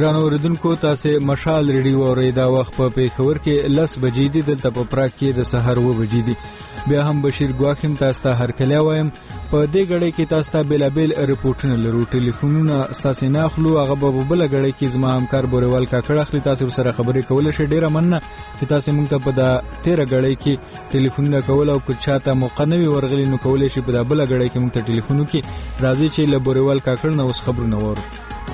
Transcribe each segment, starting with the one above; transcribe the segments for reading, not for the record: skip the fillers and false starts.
ګرانو اوریدونکو تاسو مشال ریډیو اورئ دا وخت په پیښور کې 10 بجې دي دلته په پراګ کې د سحر 9 بجې دي بیا هم بشیر ګواخم تاسو ته هرکلی وایم په دې غړې کې تاسو ته بیلابل ریپورتونه لرو ټلیفونونه تاسو نه اخلو هغه په بل غړې کې زما همکار بوریوال کاکړ اخلي تاسو سره خبرې کول شي ډیره مننه چې تاسو موږ ته په دا 13 غړې کې ټلیفونونه کول او که چاته موقنوي ورغلی نو کول شي په دا بل غړې کې موږ ته ټلیفونو کې راځي چې له بوریوال کاکړ نو اوس خبرونه وورو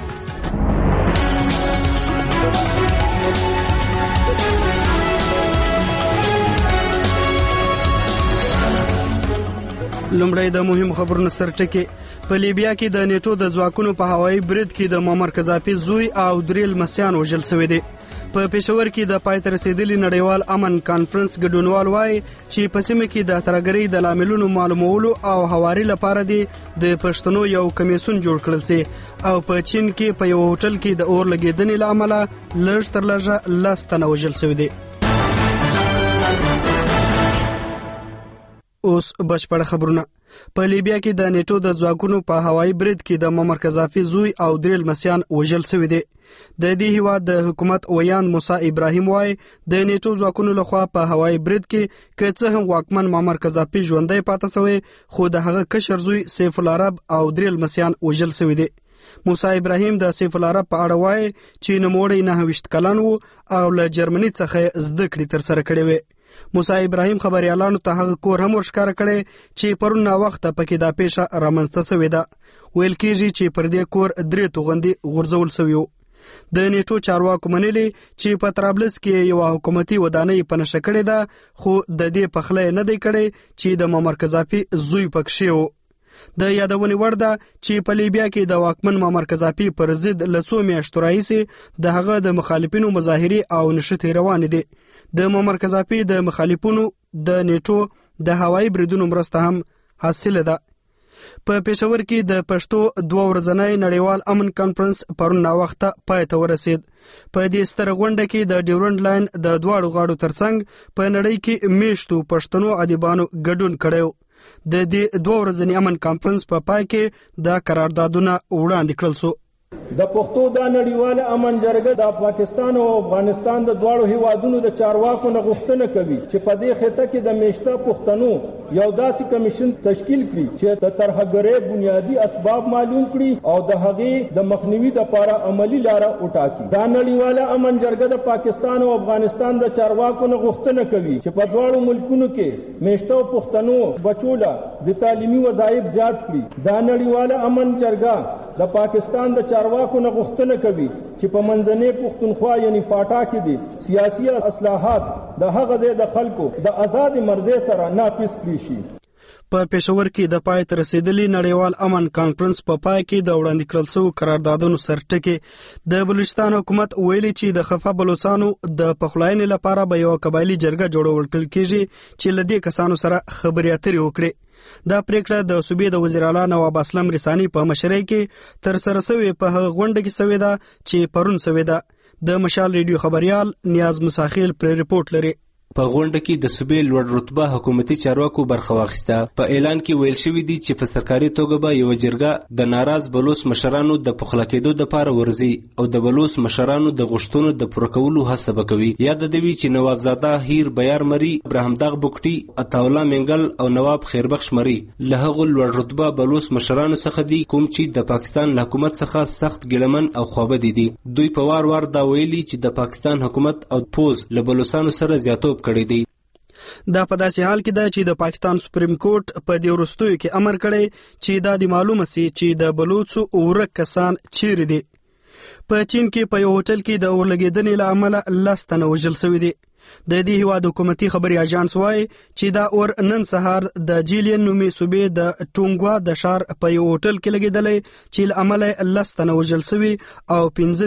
لومړی د مهم خبرونو سرټکي په لیبیا کې د نیټو د ځواکونو په هوایي برید کې د معمر قذافي زوی او درې لمسیان وژل شوي دي په پېښور کې د پای ته رسیدلي نړیوال امن کانفرنس ګډونوال وایي چې په سیمه کې د ترهګرۍ د لاملونو معلومولو او هواري لپاره د پښتنو یو کمیسون جوړ کړل سي او په چین کې په یو هوټل کې د اور لګیدنې لامل لږ تر لږه 10 تنه وژل شوي دي اوس بشپړ خبرونه په لیبیا کې د نیټو د ځواکونو په هوایي برید کې د معمر قذافي زوی او درې لمسیان وژل شوي دي د دې هیواد د حکومت ویان موسی ابراهیم وایي د نیټو ځواکونو لخوا په هوایي برید کې که څه هم واکمن معمر قذافي ژوندی پاتې شوی خو د هغه کشر زوی سیف العرب او درې لمسیان وژل شوي دي موسی ابراهیم د سیف العرب په اړه وایي چې نوموړی 29 کلن و او له جرمني څخه زده کړې تر سره کړې وې موسی ابراهیم خبريالانو ته هغه کور هم ورښکاره کړي چې پرون نا وخت پکې دا پیښه رامنځته شوې ده ویل کېږي چې پر دې کور 3 توغندي غورځول شوی و د نیټو چارواکو منلي چې په طرابلس کې یو حکومتي ودانۍ په نشه کړې ده خو د دې پخله نه دی کړي چې د معمر قذافي زوی پکښې و د یادونې وړ ده چې په لیبیا کې د واکمن معمر قذافي پر ضد له څو میاشتو راهیسې د هغه د مخالفینو مظاهرې او نشټې روانې دي د معمر قذافي د مخالفینو د نیټو د هوایي بریدونو مرسته هم حاصله ده په پېښور کې د پښتو 2 ورځنی نړیوال امن کانفرنس پرون نا وخت پای ته ورسید په دې ستر غونډه کې د ډیورنډ لاین د دواړو غاړو ترڅنګ په نړۍ کې میشتو پښتنو ادیبانو ګډون کړو د دې 2 ورځنی امن کانفرنس په پای کې د قراردادونه وړاندې کړل شو د پښتو د نړیوال امن جرګه د پاکستان او افغانستان د دواړو هیوادونو د چارواکو نه غوښتنه کوي چې په دې خطه کې د میشته پښتنو یو داسې کمیشن تشکیل کړي چې د ترهګرۍ بنیادی اسباب معلوم کړي او د هغې د مخنیوي لپاره عملی لاره وټاکي دا نړیوال امن جرګه د پاکستان او افغانستان د چارواکو نه غوښتنه کوي چې په دواړو ملکونو کې میشته پښتنو بچوله د تعلیمي وظایف زیات کړي دا نړیوال امن جرګه د پاکستان د چارواکو نه غوښتنه کوي چې په منځنۍ پښتونخوا یعنی فاټا کې دي سیاسي اصلاحات د هغه ځای د خلکو د آزاد مرزي سره ناپیس کړي شي په پېښور کې د پای ته رسیدلي نړیوال امن کانفرنس په پای کې د وړاندې کړل شوو قراردادونو سرټکي د بلوچستان حکومت ویلي چې د خفه بلوچستانو د پخلاینې لپاره به یو قبایلی جرګه جوړول کېږي چې له دې کسانو سره خبرې اترې وکړي دا پریکړه د صوبې د وزیر اعلی نواب اسلم رسانی په مشرۍ کې تر سره شوې په هغه غونډه کې شوې ده چې پرون شوې ده د مشال ریډیو خبريال نیاز مساخیل پر ریپورت لري په غونډه کې د صوبې لوړ رتبه حکومتي چارواکو برخه واخیسته په اعلان کې ویل شوی دی چې په سرکاري توګه به یو جرګه د ناراض بلوچ مشرانو د پخلا کېدو لپاره ورزي او د بلوچ مشرانو د غوښتنو د پوره کولو هڅه وکوي یاد دوی چې نواب زاده هیر بیار مری ابراهیم داغ بوکټي عطاولا منګل او نواب خیربخش مری له هغه لوړ رتبه بلوچ مشرانو څخه دي کوم چې د پاکستان حکومت څخه سخت ګلمن او خوابه دي دوی په وار وار دا ویلي چې د پاکستان حکومت او پوز له بلوچستان سره زیاتوب کړی دی دا په داسې حال کې ده چې د پاکستان سپریم کورټ په دې وروستیو کې امر کړی چې دا د معلومه سي چې د بلوچو ورک کسان چیرې دي په چین کې په یو هوټل کې د اورلګیدنې له امله 10 تنه وژل شوي دي د دې هیواد حکومتي خبري اژانس وایي چې دا اور نن سهار د جیلین نومي صوبې د ټونګوا د شار په یو هوټل کې لګیدلی چې له امله 10 تنه وژل شوي او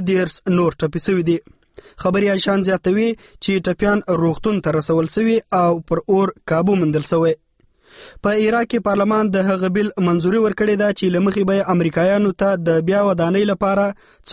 15 نور ټپي شوي دي خبري اژانس زیاتوي چې ټپيان روغتون ته رسول شوي او پر اور کابو مندل شوی په عراق کې پارلمان د هغه بیل منځوري ورکړې ده چې لمخې به امریکایانو ته د بیا ودانۍ لپاره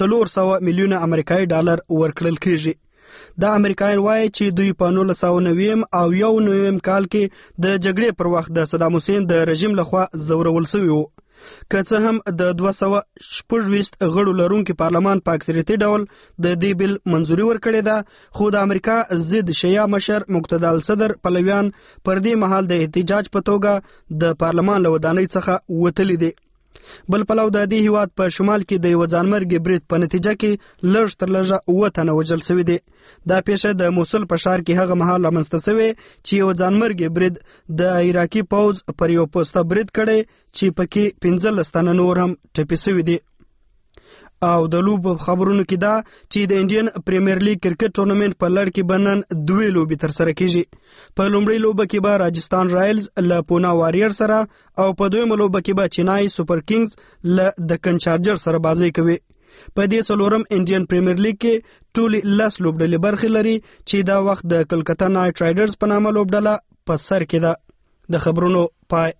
400 میلیون امریکایي ډالر ورکړل کېږي دا امریکایان وایي چې دوی په 1990 او 1990 کال کې د جګړې پر وخت د صدام حسین د رژیم لخوا زورول شوی وو که څه هم د 226 غړو لرونکي پارلمان په اکثریتي ډول د دې بل منځوري ورکړې ده، خو د امریکا ضد شیعه مشر مقتدا الصدر پلویان پر دې مهال د احتجاج په توګه د پارلمان له ودانۍ څخه وتلي دي. بل پلو د دې هیواد په شمال کې د یو ځانمرګي برید په نتیجه کې لږ تر لږه 9 تنه وژل شوي دي. دا پیښه د موصل په ښار کې هغه مهال رامنځته شوې چې یو ځانمرګي برید د عراقي پوځ پر یو پوسټه برید کړی چې پکې 15 تنه نور هم ټپي شوي دي. او د لوبو خبرونو کې دا چې د انډین پریمیر لیګ کرکټ ټورنمنت په لړ کې بنن 2 لوبي تر سره کیږي. په لومړۍ لوبه کې به راجستان رایلز له پونا واریر سره او په دویمه لوبه کې به چنای سوپر کینګز له دکن چارجر سره بازي کوي. په دې څلورم انډین پریمیر لیګ کې ټولې 10 لوبډلې برخه لري چې دا وخت د کلکتا نایټ رایډرز په نامه لوبډله په سر کې ده. د خبرونو پای.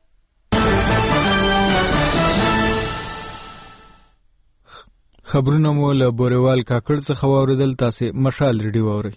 خبرونه مو له بوریوال کاکړ څخه واوریدل. تاسو مشال ریډیو اورئ.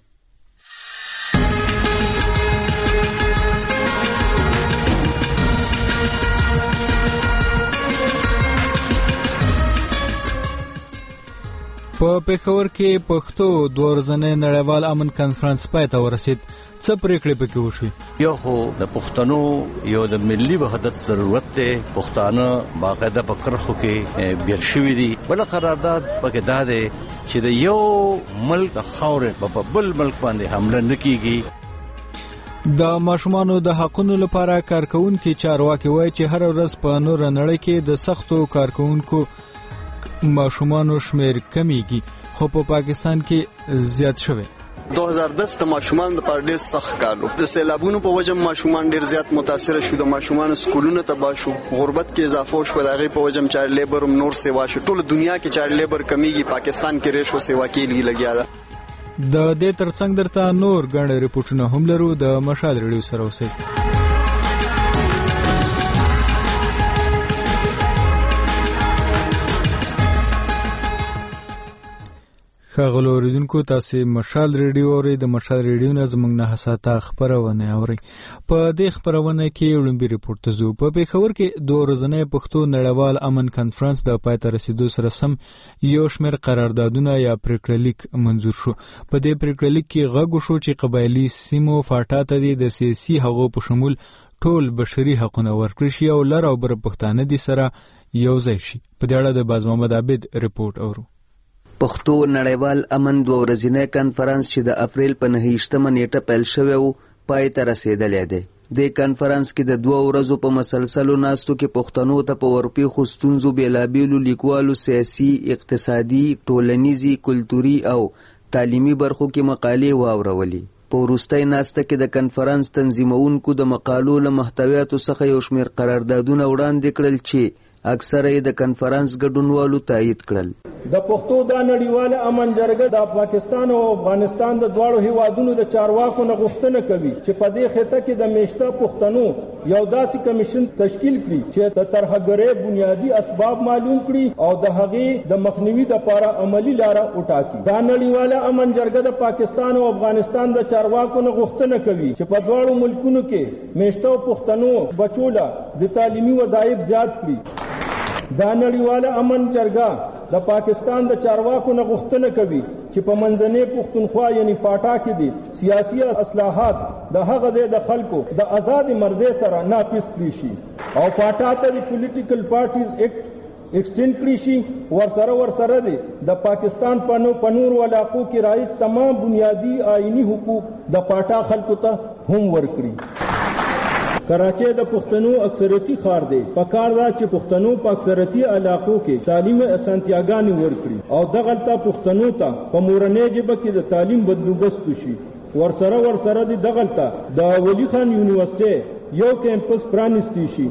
په پېښور کې پښتو 2 ورځنی نړیوال امن کانفرنس پای ته ورسید. څه پریکړې پکې وشوي؟ یو خو د پښتنو یو د ملي وحدت ضرورت دی. پښتانه باقاعده په کرخو کې بیر شوي دي. بل قرارداد پکې دا دی چې د یو ملک د خاورې په بل ملک باندې حمله نه کیږي. د ماشومانو د حقونو لپاره کارکونکو چارواکي وایي چې هر ورځ په نور نړۍ کې د سختو کارکونکو ماشومانو شمیر کمیږي، خو په پاکستان کې زیات شوی. 2010 د ماشومان د پاره ډیر سخت کارو. د سیلابونو په وجه ماشومان ډیر زیات متاثر شو. د ماشومان سکولونو تباہ شو. غربت کې اضافه شو. دغه په وجه چایلډ لیبر هم نور سیوا شو. ټول دنیا کې چایلډ لیبر کمیږي. پاکستان کې ریشو سیوا کېږي لګیا ده. د دې ترڅنګ درته نور غنډه ریپورتونه هم لرو. د مشال ریډیو سره اوسئ. ښاغلو اوریدونکو، تاسو مشال ریډیو اورئ. د مشال ریډیو نه زموږ نه حساته خبرونه اورئ. په دې خبرونه کې وړاندې ریپورت ته ځو. په پېښور کې 2 ورځنی پښتو نړیوال امن کانفرنس د پای ته رسیدو سره سم یو شمېر قراردادونه یا پریکړه لیک منظور شو. په دې پریکړه لیک کې غږ شو چې قبایلي سیمو فاټا ته د سیاسي حقوقو په شمول ټول بشري حقونه ورکړي شي او لر او بر پښتانه دي سره یو ځای شي. په دې اړه د باز محمد عابد ریپورت اورو. پښتو نړیوال امن 2 ورځنی کانفرنس چې د اپریل په 9 نیټه پیل شوی و پای ته رسیدلی دی. د کانفرنس کې د 2 ورځو په مسلسلو ناستو کې پښتنو ته په ورپېښو ستونزو بېلابېلو لیکوالو سیاسي، اقتصادي، ټولنیزي، کلتوري او تعلیمي برخو کې مقالې واورولې. په وروستۍ ناسته کې د کانفرنس تنظیمونکو د مقالو له محتویاتو څخه یو شمېر قراردادونه وړاندې کړل چې اکثره یې د کانفرنس ګډونوالو تایید کړل. د پښتو د نړیواله امن جرګه د پاکستان او افغانستان د دواړو هیوادونو د چارواکو نه غوښتنه کوي چې په دې خطه کې د میشته پښتنو یو داسې کمیشن تشکیل کړي چې د ترهګرۍ بنیادی اسباب معلوم کړي او د هغې د مخنیوي لپاره عملی لاره وټاکي. دا نړیواله امن جرګه د پاکستان او افغانستان د چارواکو نه غوښتنه کوي چې په دواړو ملکونو کې میشته پښتنو بچو له د تعلیمي وظایف زیات کړي. دا نړیواله امن جرګه د پاکستان د چارواکو نه غوښتنه کوي چې په منځنۍ پښتونخوا یعنی فاټا کې دي سیاسي اصلاحات د هغه ځای د خلکو د آزاد مرزي سره ناپیس کړي شي او فاټا ته د پولیټیکل پارټیز ایکټ ایکسټینډ کړي شي. ورسره دي د پاکستان په نورو علاقو کې رایج تمام بنیادی آئینی حقوق د فاټا خلکو ته هم ورکړي. کراچۍ د پښتنو اکثریتي ښار دی. پکار دا چې پښتنو په اکثریتي علاقو کې تعلیم اسانتیاګانې ورکړي او دغلته پښتنو ته په مورنۍ ژبه کې د تعلیم بندوبست وشي. ورسره د دغلته د ولی خان یونیورسيټي یو کیمپس پرانیستی شي.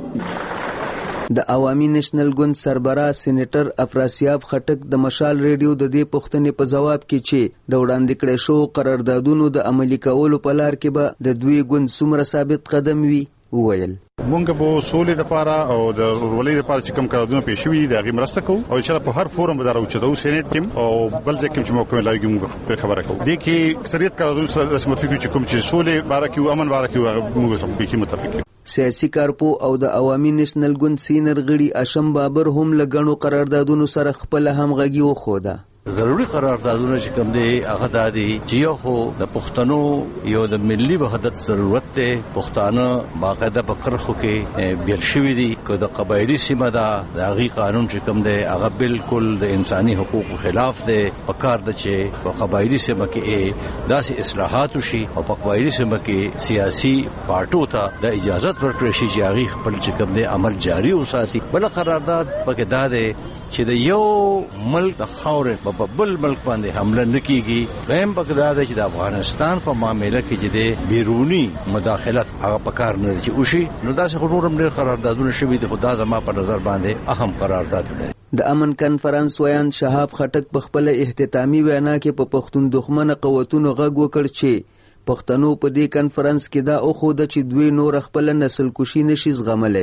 د عوامي نېشنل ګوند سربراه سېنیټر افراسیاب خټک د مشال ریډیو د دې پوښتنې په جواب کې چې د وړاندې کړې شو قراردادونو د عملي کولو په لار کې به د دوی ګوند څومره ثابت قدم وي وویل. مونږ به سولې لپاره او د ورولۍ لپاره چې کوم قراردادونه پیښ شوي د هغې مرسته کوو او انشاءالله په هر فورم به دا راوچتو. سینیټ کې او بل ځای کې چې موږ کوم لایګو موږ پرې خبره کوو. دې کې اکثریت قراردادونه سره داسې متفق یو چې کوم چې سولې باره کې او امن باره کې موږ سره بیخي متفق یو. سیاسي کارپو او د عوامي نېشنل ګوند سینر غړي اشم بابر هم له ګڼو قراردادونو سره خپله همغږي وښوده. ضروري قراردادونه چې کوم دي هغه د دې چې یو خو د پښتنو یو د ملي وحدت ضرورت ته پښتانه باقاعده په کرخو کې بیل شوی دي که د قبایلی سیمه ده د هغې قانون چې کوم دی هغه بالکل د انساني حقوقو خلاف دی. پکار ده چې په قبایلی سیمه کې داسې اصلاحات وشي او په قبایلی سیمه کې سیاسي پارټو ته د اجازت ورکړي شي چې هغې خپل چې کوم دی عمل جاري وساتي. بل قرارداد پکې دا دی چې د یو ملک د خاورې په بل ملک باندې حمله نکېږي. دویم پکې دا دی چې د افغانستان په معامله کې چې د بیروني مداخلت هغه پکار نه چې وشي. نو داسې خو نور هم ډېر قراردادونه شوي دي، خو دا زما په نظر باندې اهم قرارداد دی. د امن کنفرانس ویاند شهاب خټک په خپل اختتامي وینا کې په پښتون دښمنه قوتونو غږ وکړ چې پښتنو په دې کنفرانس کې دا وښوده چې دوی نور خپل نسل کشي نشي زغملی.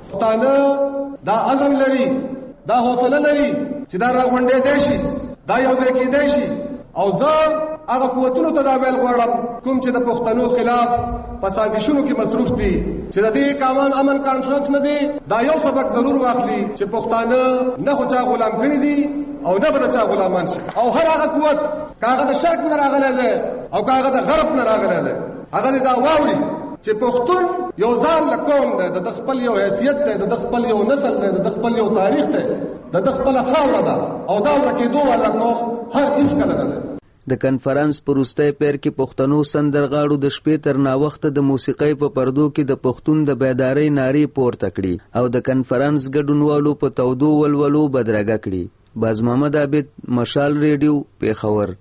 پښتانه دا عزم لري، دا حوصله لري چې دا راغونډې دی شي، دا یو ځای کېدی شي. او زه هغه قوتونو ته دا ویل غواړم کوم چې د پښتنو خلاف په سازشونو کې مصروف دي چې د دې امن کانفرنس نه دی دا یو سبق ضرور واخلي چې پښتانه نه خو چا غلام کړي دي او نه به چا غلامان شي. او هر هغه قوت کاغه د شرق نه راغلی دی او کاغه د غرب نه راغلی دی هغه دا واوري چې پښتون یو ځان له قوم دی، د خپل یو حیثیت دی، د خپل یو نسل دی، د خپل یو تاریخ دی، د خپل خاوره ده او دا ورکېدو والا قوم هر هیڅ کله نه دی. د کنفرانس په وروستی پیر کې پښتنو سندرغاړو د شپې تر ناوخته د موسیقۍ په پردو کې د پښتون د بیدارۍ نارې پورته کړي او د کنفرانس ګډونوالو په تودو ولولو بدرګه کړي. باز محمد عابد، مشال ریډیو، پیښور.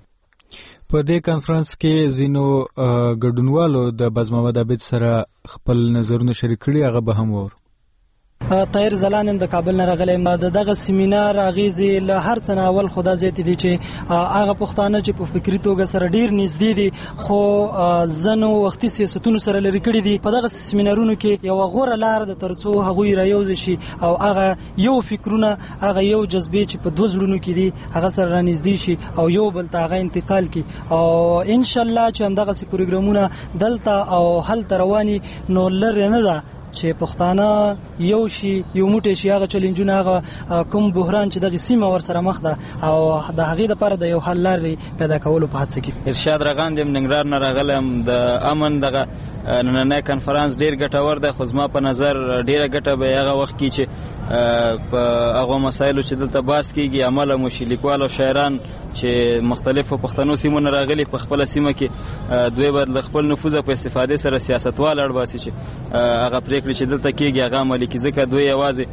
په دې کانفرنس کې ځینو ګډونوالو د باز محمد عابد سره خپل نظرونه شریک کړي، هغه به هم وور. طاهر زلان د کابل نه راغلی. د دغه سیمینار اغیزې له هر څه نه اول خدا زیاتې دي چې هغه پښتانه چې په فکري توګه سره ډیر نږدې دي خو ځنو وختي سیاستونو سره لري کړي دي. په دغه سیمینارونو کې یو غوره لار ده تر څو هغوی رايوځي شي او هغه یو فکرونه هغه یو جذبې چې په دوه زړونو کې دي هغه سره رانږدې شي او یو بل ته هغه انتقال کړي. او ان شاء الله چې همدغه پروګرامونه دلته او هلته رواني نو لري نه ده چې پښتانه یو شي یو موټی شي. هغه چیلنجونه هغه کوم بحران چې دغه سیمه ورسره مخ ده او د هغې دپاره د یو حل لارې پیدا کولو په هڅه کې. ارشاد رغاند یم ننګرهار نه راغلی یم. د امن دغه نننی کنفرانس ډېر ګټور دی خو زما په نظر ډېره ګټه به هغه وخت کې چې په هغو مسایلو چې دلته بحث کېږي عمله مو شي. لیکوال او شاعران چې مختلفو پښتنو سیمو نه راغلي په خپله سیمه کې دوی باید له خپل نفوذه په استفادې سره سیاستوال اړباسي چې هغه پرېکړې چې دلته کېږي هغه عملي کړي ځکه دوی یوازې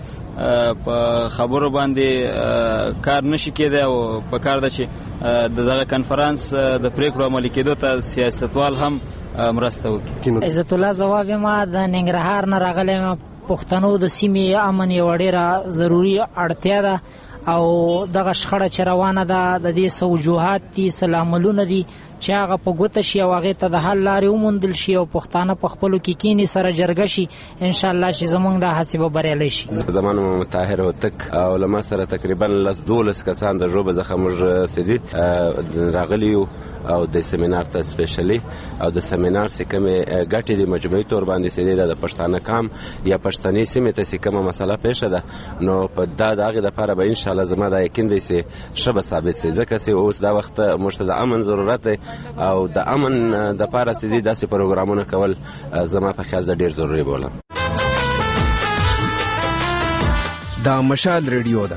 په خبرو باندې کار نشي کېدی او په کار ده چې د دغه کنفرانس د پرېکړو عملي کېدو ته سیاستوال هم مرسته وکړي. عزت الله ځواب یم د ننګرهار نه راغلی یم. پښتنو د سیمې امن یوه ډېره ضروري اړتیا ده او دغه شخړه چې روانه ده د دې څه وجوهات دي څه لاملونه دي چې هغه په ګوته شي او هغې ته د حل لارې وموندل شي او پښتانه په خپلو کې کینې سره جرګه شي. انشاءالله چې زموږ دا هڅې به بریالی شي. زما نوم محمد طاهر هوتک او له ما سره تقریبا 12 کسان د ژوبه څخه موږ سدي راغلي یو او د سیمینار ته سپیشلی او د سیمینار چې کومې ګټې د مجموعي تور باندې سدي د پښتانه کام یا پښتني سیمې ته چې کومه مسله پیښه ده نو په دا د هغې دپاره به انشاءالله زما دا یقین دی چې ښه به ثابت شي ځکه چې اوس دا وخت موږ ته د امن ضرورت دی او د امن دپاره چې دي داسې پروګرامونه کول زما په خیال ډېر ضروري بولم. دا مشال ریډیو ده.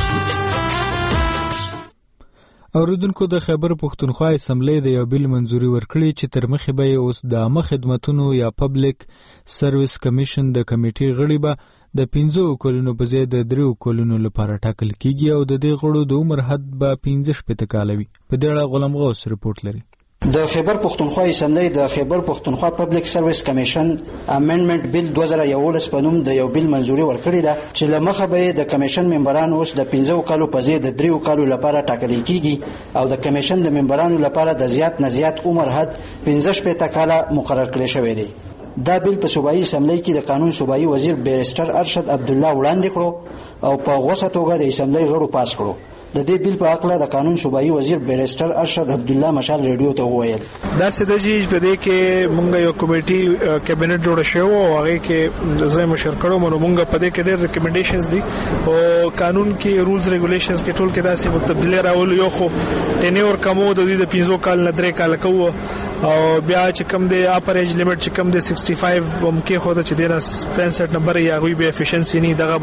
اوریدونکو د خیبر پښتونخوا اسمبلی د یو بیل منځوري ورکړي چې تر مخې به اوس د عامه خدمتونو یا پبلک سرویس کمیشن د کمیټې غړي به د 15 کلونو په ځای د 3 کلونو لپاره ټاکل کیږي او د دې غړو د عمر حد به 15 کاله وي. په دې اړه غلام غوث رپورټ لري. د خیبر پښتونخوا اسمبلی د خیبر پښتونخوا پبلک سرویس کمیشن امندمنت بیل 2011 په نوم د یو بیل منځوري ورکړی ده چې لمخه به د کمیشن ممبرانو اوس د 15 کالو په ځای د 3 کالو لپاره ټاکل کیږي او د کمیشن د ممبرانو لپاره د زیات نه زیات عمر حد 15 کاله مقرر کړی شوی دی. دا بیل په صوبایي اسمبلی کې د قانون صوبایي وزیر بیرستر ارشد عبد الله وړاندې کړو او په غوسه توګه د اسمبلی غړو پاس کړو. د دې بیل په اړه د قانون صوبایي وزیر بیرسټر ارشد عبد الله مشال ریډیو ته وویل دا سدجی په دې کې مونږ یو کمیټي کابینټ جوړ شو او هغه کې زه مشر کړم نو مونږ په دې کې ډېر ریکمنډیشنز دي او قانون کې رولز ریګولیشنز کې ټول کې داسې تبدیلی راول یو خو ټینیور کمو د دې د 15 کال نه 3 کال کوو او بیا چې کوم دی اپر ایج لیمټ چې کوم دی 65 ممکن خو د چې دیره 65 نمبر یا غوي به افیشنسي نه دغه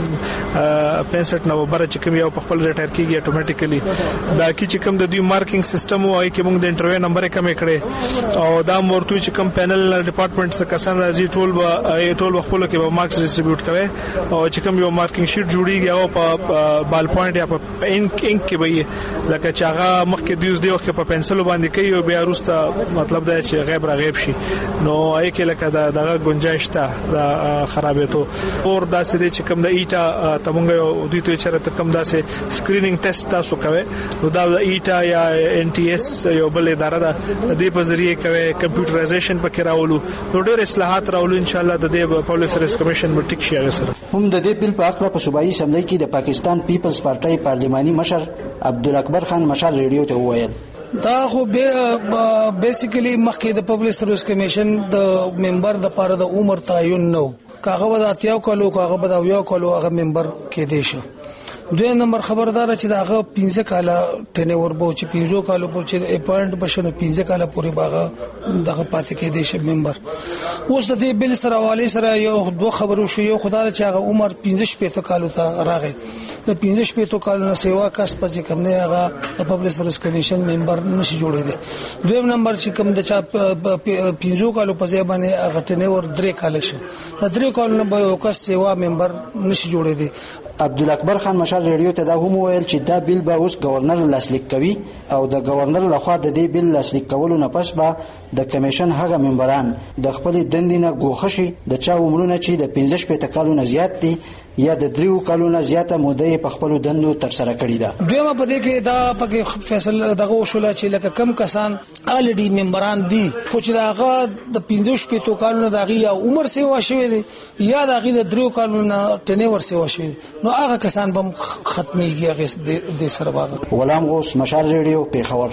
65 نمبر چې کوم یو په خپل ریټایر کیږي اتوماتیکلی باقي چې کوم د دوی مارکینګ سیستم وای کې موږ د انټرویو نمبر کم کړي او دا ورته چې کوم پینل ډپارټمنټ څخه کسان راځي ټول خپل کې به مارکس ډیسټریبیوټ کوي او چې کوم یو مارکینګ شیټ جوړیږي او په بال پوینټ یا په انک کې به لکه چې هغه مخکې دیوس دی وخت په پنسل باندې کوي او بیا وروسته مطلب دا چې غیب را غیب شي نو آی کې لکه دغه گنجائش ته د خرابېتو اور داسې دي چې کوم د ایټا تمونګ یو دوی ته چرته کوم داسې سکرینینګ ټیسټ تاسو کوي نو دا د ایټا یا ان ټي اس یو بل اداره ده د دې په ذریعہ کوي کمپیوټرایزیشن پکې راولو نو ډېر اصلاحات راولو ان شاء الله د دې پبلک سرویس کمیشن مټیک شي هغه سره هم د دې بیل په اړه په صوبایي اسمبلی کې د پاکستان پیپلز پارټي پارلماني مشر عبدالاکبر خان مشال ریډیو ته وویل دا خو بیسیکلی مخکې د پبلک سرویس کمیشن د ممبر د پاره د عمر تعین نو کاغه ودا اتیاو کولو کاغه ودا یو کولو هغه ممبر کې دی شو دوی نمبر خبردار چې داغه 15 کاله ټینور بو چې 15 کالو پر چې اپاینټ بشنو 15 کاله پورې باغه دغه پاتې کې دی شو ممبر اوس د دې بل سره والی سره یو دوه خبرو شو یو خدای چې هغه عمر 15 کالو ته راغی د 15 کالو نه سیوا کس په کوم نه هغه د پبلک سرویس کمیشن ممبر نشي جوړېده دویم نمبر چې کوم د چا 15 کالو په ځای باندې هغه ټینور 3 کال شو د 3 کال نه به یو کس سیوا ممبر نشي جوړېده عبدالاکبر خان مشال ریډیو ته دا هم ویل چې دا بیل به اوس گورنر لاسلیک کوي او د گورنر لخوا د دې بیل لاسلیک کولو نه پس به د کمیشن هغه ممبران د خپل دندې نه ګوښه شي د چا عمرونه چې د 15 کالو نه زیات دي یا د 3 کالو نه زیاته موده په خپل دندو تر سره کړی ده دویمه په دې کې دا پکې فیصله دغه وشوله چې لکه کم کسان الډي ممبران دي خو چې داغه د 15 کالو نه دغه یا عمر سیوا شوی دی یا دغه د 3 کالو نه ټینور سیوا شوی نو هغه کسان به ختميږي هغه د سره باغ غلام غوث مشال ریډیو پیښور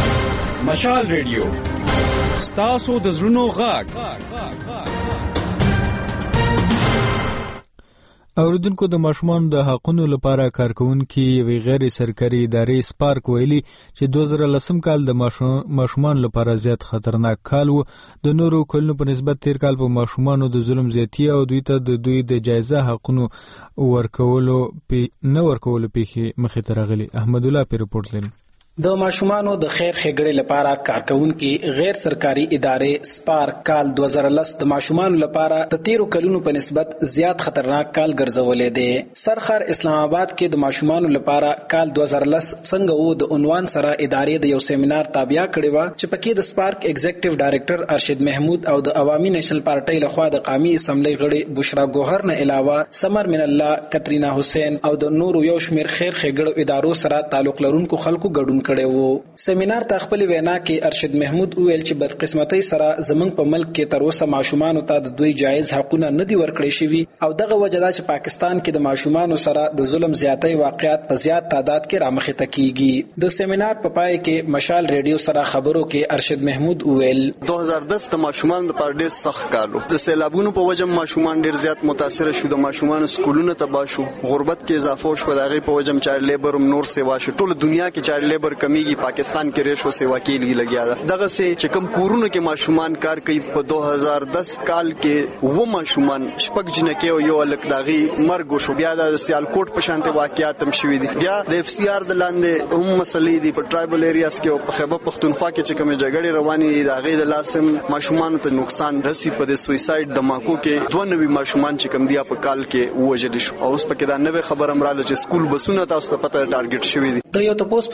مشال ریډیو ستاسو د زړونو غږ اوریدونکو د ماشومان د حقوقو لپاره کارکونکو یوې غیر سرکاري ادارې سپارک ویلي چې 2010 کال د ماشومان لپاره زیات خطرناک کال و د نورو کلونو په نسبت تیر کال په ماشومانو د ظلم زیاتی او دوی ته د دوی د جایزه حقوقو ورکولو پیښې مخې ته راغلي احمد الله په رپورت لري د ماشومانو د خیر ښېګړې لپاره کارکونکو غیر سرکاري ادارې سپارک کال 2010 د ماشومانو لپاره د 13 کلونو په نسبت زیات خطرناک کال ګرځولې دی سرخر اسلام آباد کې د ماشومانو لپاره کال 2010 څنګه وو د عنوان سره ادارې د یو سیمینار تابع کړی و چې پکې د سپارک ایگزیکټیو ډایریکټر ارشد محمود او د عوامي نېشنل پارټي لخوا د قومي اسمبلی غړي بشرا ګوهر نه علاوه سمر من الله کترینا حسین او د نورو یو شمیر خیر ښېګړو ادارو سره تعلق لرونکو خلکو ګډون کړي وو سیمینار ته خپل وینا کې ارشد محمود ویل چې بدقسمتۍ سره زمنګ په ملک کې تر اوسه ماشومان ته د دوی جایز حقوقونه نه دي ورکړي شوی او دغه وجدا چې پاکستان کې د ماشومان سره د ظلم زیاتۍ واقعیت په زیات تعداد کې رامخې ته کیږي د سیمینار په پای کې مشال ریډیو سره خبرو کې ارشد محمود ویل 2010 د ماشومان لپاره ډېر سخت کال و د سیلابونو په وجه ماشومان ډېر زیات متاثر شو د ماشومان سکولونو تباه شو غربت کې اضافه شو دغه په وجه چایلډ لیبر نور سیوا شو ټول دنیا کې چایلډ لیبر کمیږي پاکستان کې ریشو سیوا کېږي لګیا ده دغه سه چې کوم کورونو کې ماشومان کار کوي په 2010 کال کې و ماشومان شپږ جنکه او یو الک داغي مرګ شو بیا د سیالکوټ په شانته واقعیات هم شوي دي بیا د اف سی آر د لاندې هم مسلې دي په ټرایبل ایریاز کې او په خیبر پختونخوا کې چې کوم جګړې روانې دي داغي د لاسم ماشومان ته نقصان رسي په د سویساید دماکو کې 92 ماشومان چې کوم دي په کال کې وژل شو او اوس په کې دا نوې خبر امراله چې سکول بسونه تاسو ته پته ټارګټ شوی دي د یو تاسو په جواب کې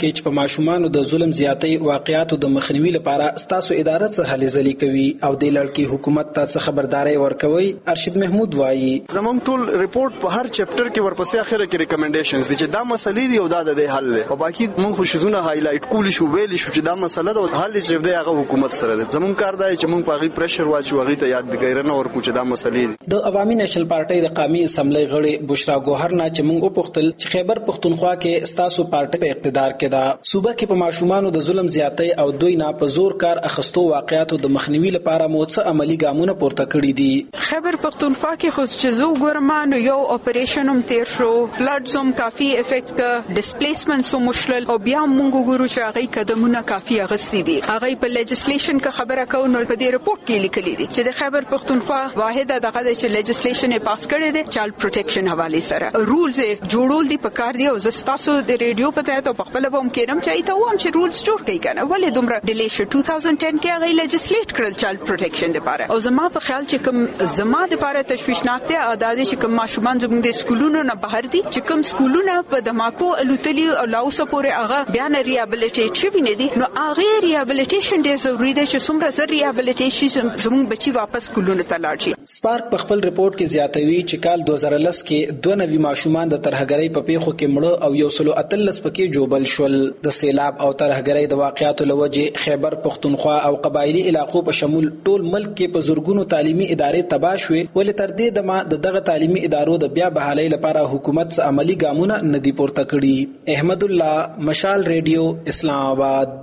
کې چې په ماشومانو د ظلم زیاتۍ واقعاتو د مخنیوي لپاره ستاسو اداره څه هلې ځلې کوي او د لړکی حکومت ته څه خبرداري ورکوي؟ ارشد محمود وایي زموږ ټول ریپورت په هر چپټر کې ورپسې اخره کې ریکمنډیشنز دي چې دا مسلې دي او دا د حل دی، او باقي موږ خو شزونه هایلایټ کول شو ویل شو چې دا مسله ده او حل چې دی هغه حکومت سره دی. زموږ کار دی چې موږ په هغه پریشر واچو، هغه ته یادګیرنه ورکو چې دا مسلې دي. د عوامي نېشنل پارټۍ د قومي اسمبلی غړي بشرا ګوهر نه چې موږ وپوښتل چې خیبر پښتونخوا کې ستاسو پارټۍ په اقتدار کې ده، صوبه کې په ماشومانو د ظلم زیاتۍ او دوی نه په زور کار اخستو واقعاتو د مخنیوي لپاره مو څه عملی ګامونه پورته کړي دي؟ خیبر پښتونخوا کې خو چې زو ګورمان یو اپریشن هم تیر شو، فلډز هم کافي افیکټ ک، ډیسپلیسمنټ هم مشلل، او بیا موږ ګورو چې هغه قدمونه کافي اغستې دي. هغه په لیجسلیشن کې خبره کوي نو په دې رپورت کې لیکلي دي چې د خیبر پښتونخوا واحده دغه چې لیجسلیشن یې پاس کړی دی چایلډ پروټیکشن حواله سره رولز جوړول دي په کار دی، او زستاسو د ریډیو په تحت په خپل به هم کېرم چې ته هم چې رولز جوړ کړي کنه ولې دومره ډیلی شو. 2010 کې هغه لیجسلیټ کړل چایلډ پروټیکشن لپاره، او زما په خیال چې کوم زما لپاره تشویشناک دی ادا دي چې کوم ماشومان زموږ د سکولونو نه بهر دي چې کوم سکولونه په دماکو الوتلی او لاوسه پورې هغه بیان ریابلیټیټ شوی نه دي، نو هغه ریابلیټیشن ډیر ضروری دی چې څومره زر ریابلیټیشن زموږ بچي واپس سکولونو ته لاړ شي. سپارک په خپل ریپورت کې زیاتوي چې کال 2010 کې 92 ماشومان د ترهګرۍ په پیښو کې مړه او 113 پکې جوبل شول. د سیلاب او ترهګرۍ د واقعاتو لوجه خیبر پښتونخوا او قبایلی علاقو په شمول ټول ملک کې په زورګونو تعلیمي ادارې تباه شوې، ولې تر دې دمه دغه تعلیمي ادارو د بیا بحالۍ لپاره حکومت څخه عملی ګامونه نه دي پورته کړي. احمد الله، مشال ریډیو، اسلام آباد.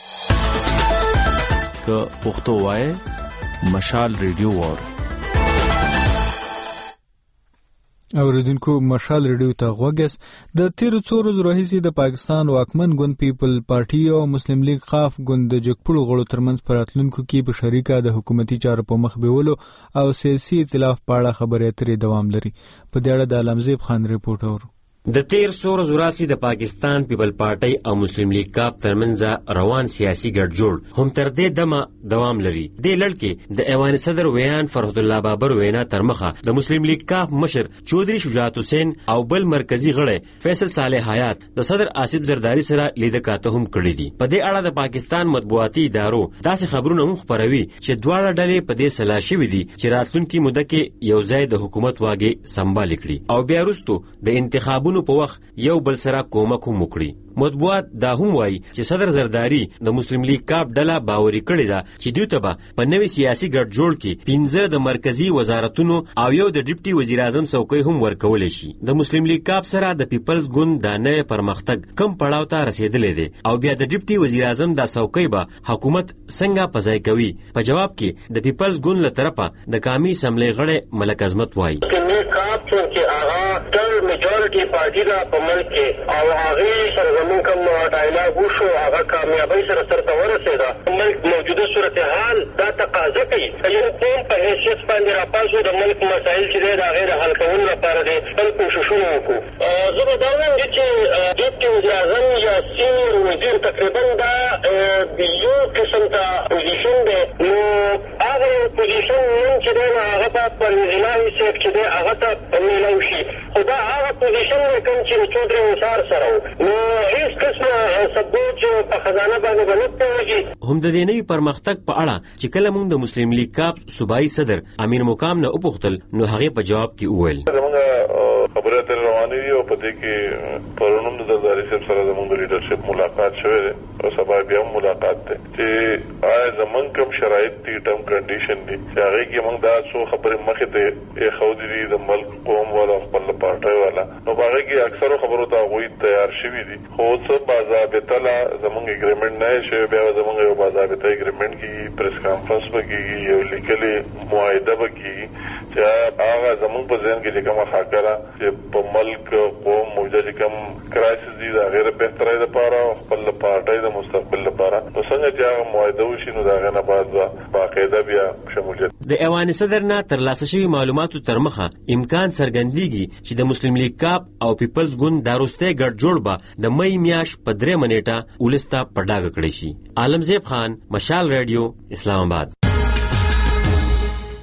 که پښتو وای مشال ریډیو وور. اوریدونکو مشال ریډیو ته غوږیس. د تیر څو ورځې راهیسې د پاکستان واکمن ګوند پیپل پارټي او مسلم لیگ خاف ګوند د جګپړو غړو ترمنځ په راتلونکو کې په شریکه د حکومتي چارو په مخ بیولو او سیاسي ائتلاف په اړه خبرې اترې دوام لري. په دې اړه د علمزیب خان ریپورت اورو. د تیر څو ورځو راهیسې د پاکستان پیپل پارټي او مسلم لیگ کاپ ترمنځ روان سیاسي ګډجوړ هم تر دې دمه دوام لري. دې لړ کې د ایوان صدر ویان فرحت الله بابر وینا تر مخه د مسلم لیگ کاپ مشر چودري شجاعت حسین او بل مرکزی غړی فیصل صالح حیات د صدر آصف زرداری سره لیدکاته هم کړی دي. په دې اړه د پاکستان مطبوعاتي ادارو داسې خبرونه هم خپروي چې دواړه ډلې په دې سلا شوي دي چې راتلونکي موده کې یو ځای د حکومت واګې سمبال کړي او بیا وروسته د انتخابونو په وخت یو بل سره کومک هم وکړي. مطبوعات دا هم وایي چې صدر زرداری د مسلم لیگ کاپ ډله باوري کړې ده چې دوی ته به په نوي سیاسي ګډجوړ کې 15 د مرکزی وزارتونو او یو د ډیپټي وزیر اعظم څوکۍ هم ورکول شي. د مسلم لیگ کاپ سره د پیپلز ګوند د نوې پرمختګ کم پړاو ته رسیدلې ده او بیا د ډیپټي وزیر اعظم د څوکۍ به حکومت څنګه پځای کوي. په جواب کې د پیپلز ګوند له طرفه د قومي اسمبلی غړي ملک عظمت وایي میجورټي پارټي دا په ملک کې او هغه سره زموږ کوم ډایلاګ وشو هغه کامیابی سره سره ورسېده. ملک موجوده صورتحال دا تقاضا کوي یو قوم په حیثیت باندې راپاسو د ملک مسایل چې دی د هغې د حل کولو لپاره دی خپل کوششونه وکړو. زه به دا وایم چې ډیپټي وزیر اعظم یا سینیر وزیر تقریبا دا یو قسم ته پوزیشن دی، نو هغه یو پوزیشن نن چې دی نو هغه به پر انحلالي صاحب چې دی هغه ته میلاو شي، خو دا هغه پوزیشن دی کوم چې چودري انصار سره و، نو هېڅ قسمه ثبوت په خزانه باندې به نه پوهېږي. هم د دې نوي پرمختګ په اړه چې کله موږ د مسلم لیگ کاپ صوبایي صدر امیر مقام نه وپوښتل نو هغې په جواب کې وویل خبرې اترې روانې دي او په دې کې پرونم د زرداري صاحب سره زموږ د لیډرشپ ملاقات شوی دی او سبا بیا هم ملاقات دی چې آیا زموږ کوم شرایط دي ټرم کنډیشن دي چې هغې کې موږ دا څو خبرې مخې ته ایښودې دي د ملک قوم والا خپل پارټۍ والا، نو په هغې کې اکثرو خبرو ته هغوی تیار شوي دي، خو څه باضابطه لا زموږ اګریمنټ نه یې شوی. بیا زموږ یو باضابطه اګریمنټ کېږي، پریس کانفرنس به کېږي، یو لیکلې معاهده به کېږي چې هغه زموږ په ذهن کې چې کومه خاکره چې په ملک قوم موجوده چې کوم کرایسس دي د هغې د بهترۍ لپاره او خپل پارټۍ د مستقبل لپاره، نو څنګه چې هغه معاهده وشي نو د هغې نه بعد به باقاعده بیا شمولیت. د ایوان صدر نه ترلاسه شوي معلوماتو تر مخه امکان څرګندېږي چې د مسلم لیگ کاپ او پیپلز ګوند دا وروستی ګډجوړ به د مۍ میاشت په 3 نیټه ولس ته په ډاګه کړی شي. عالمزیب خان، مشال ریډیو، اسلام آباد.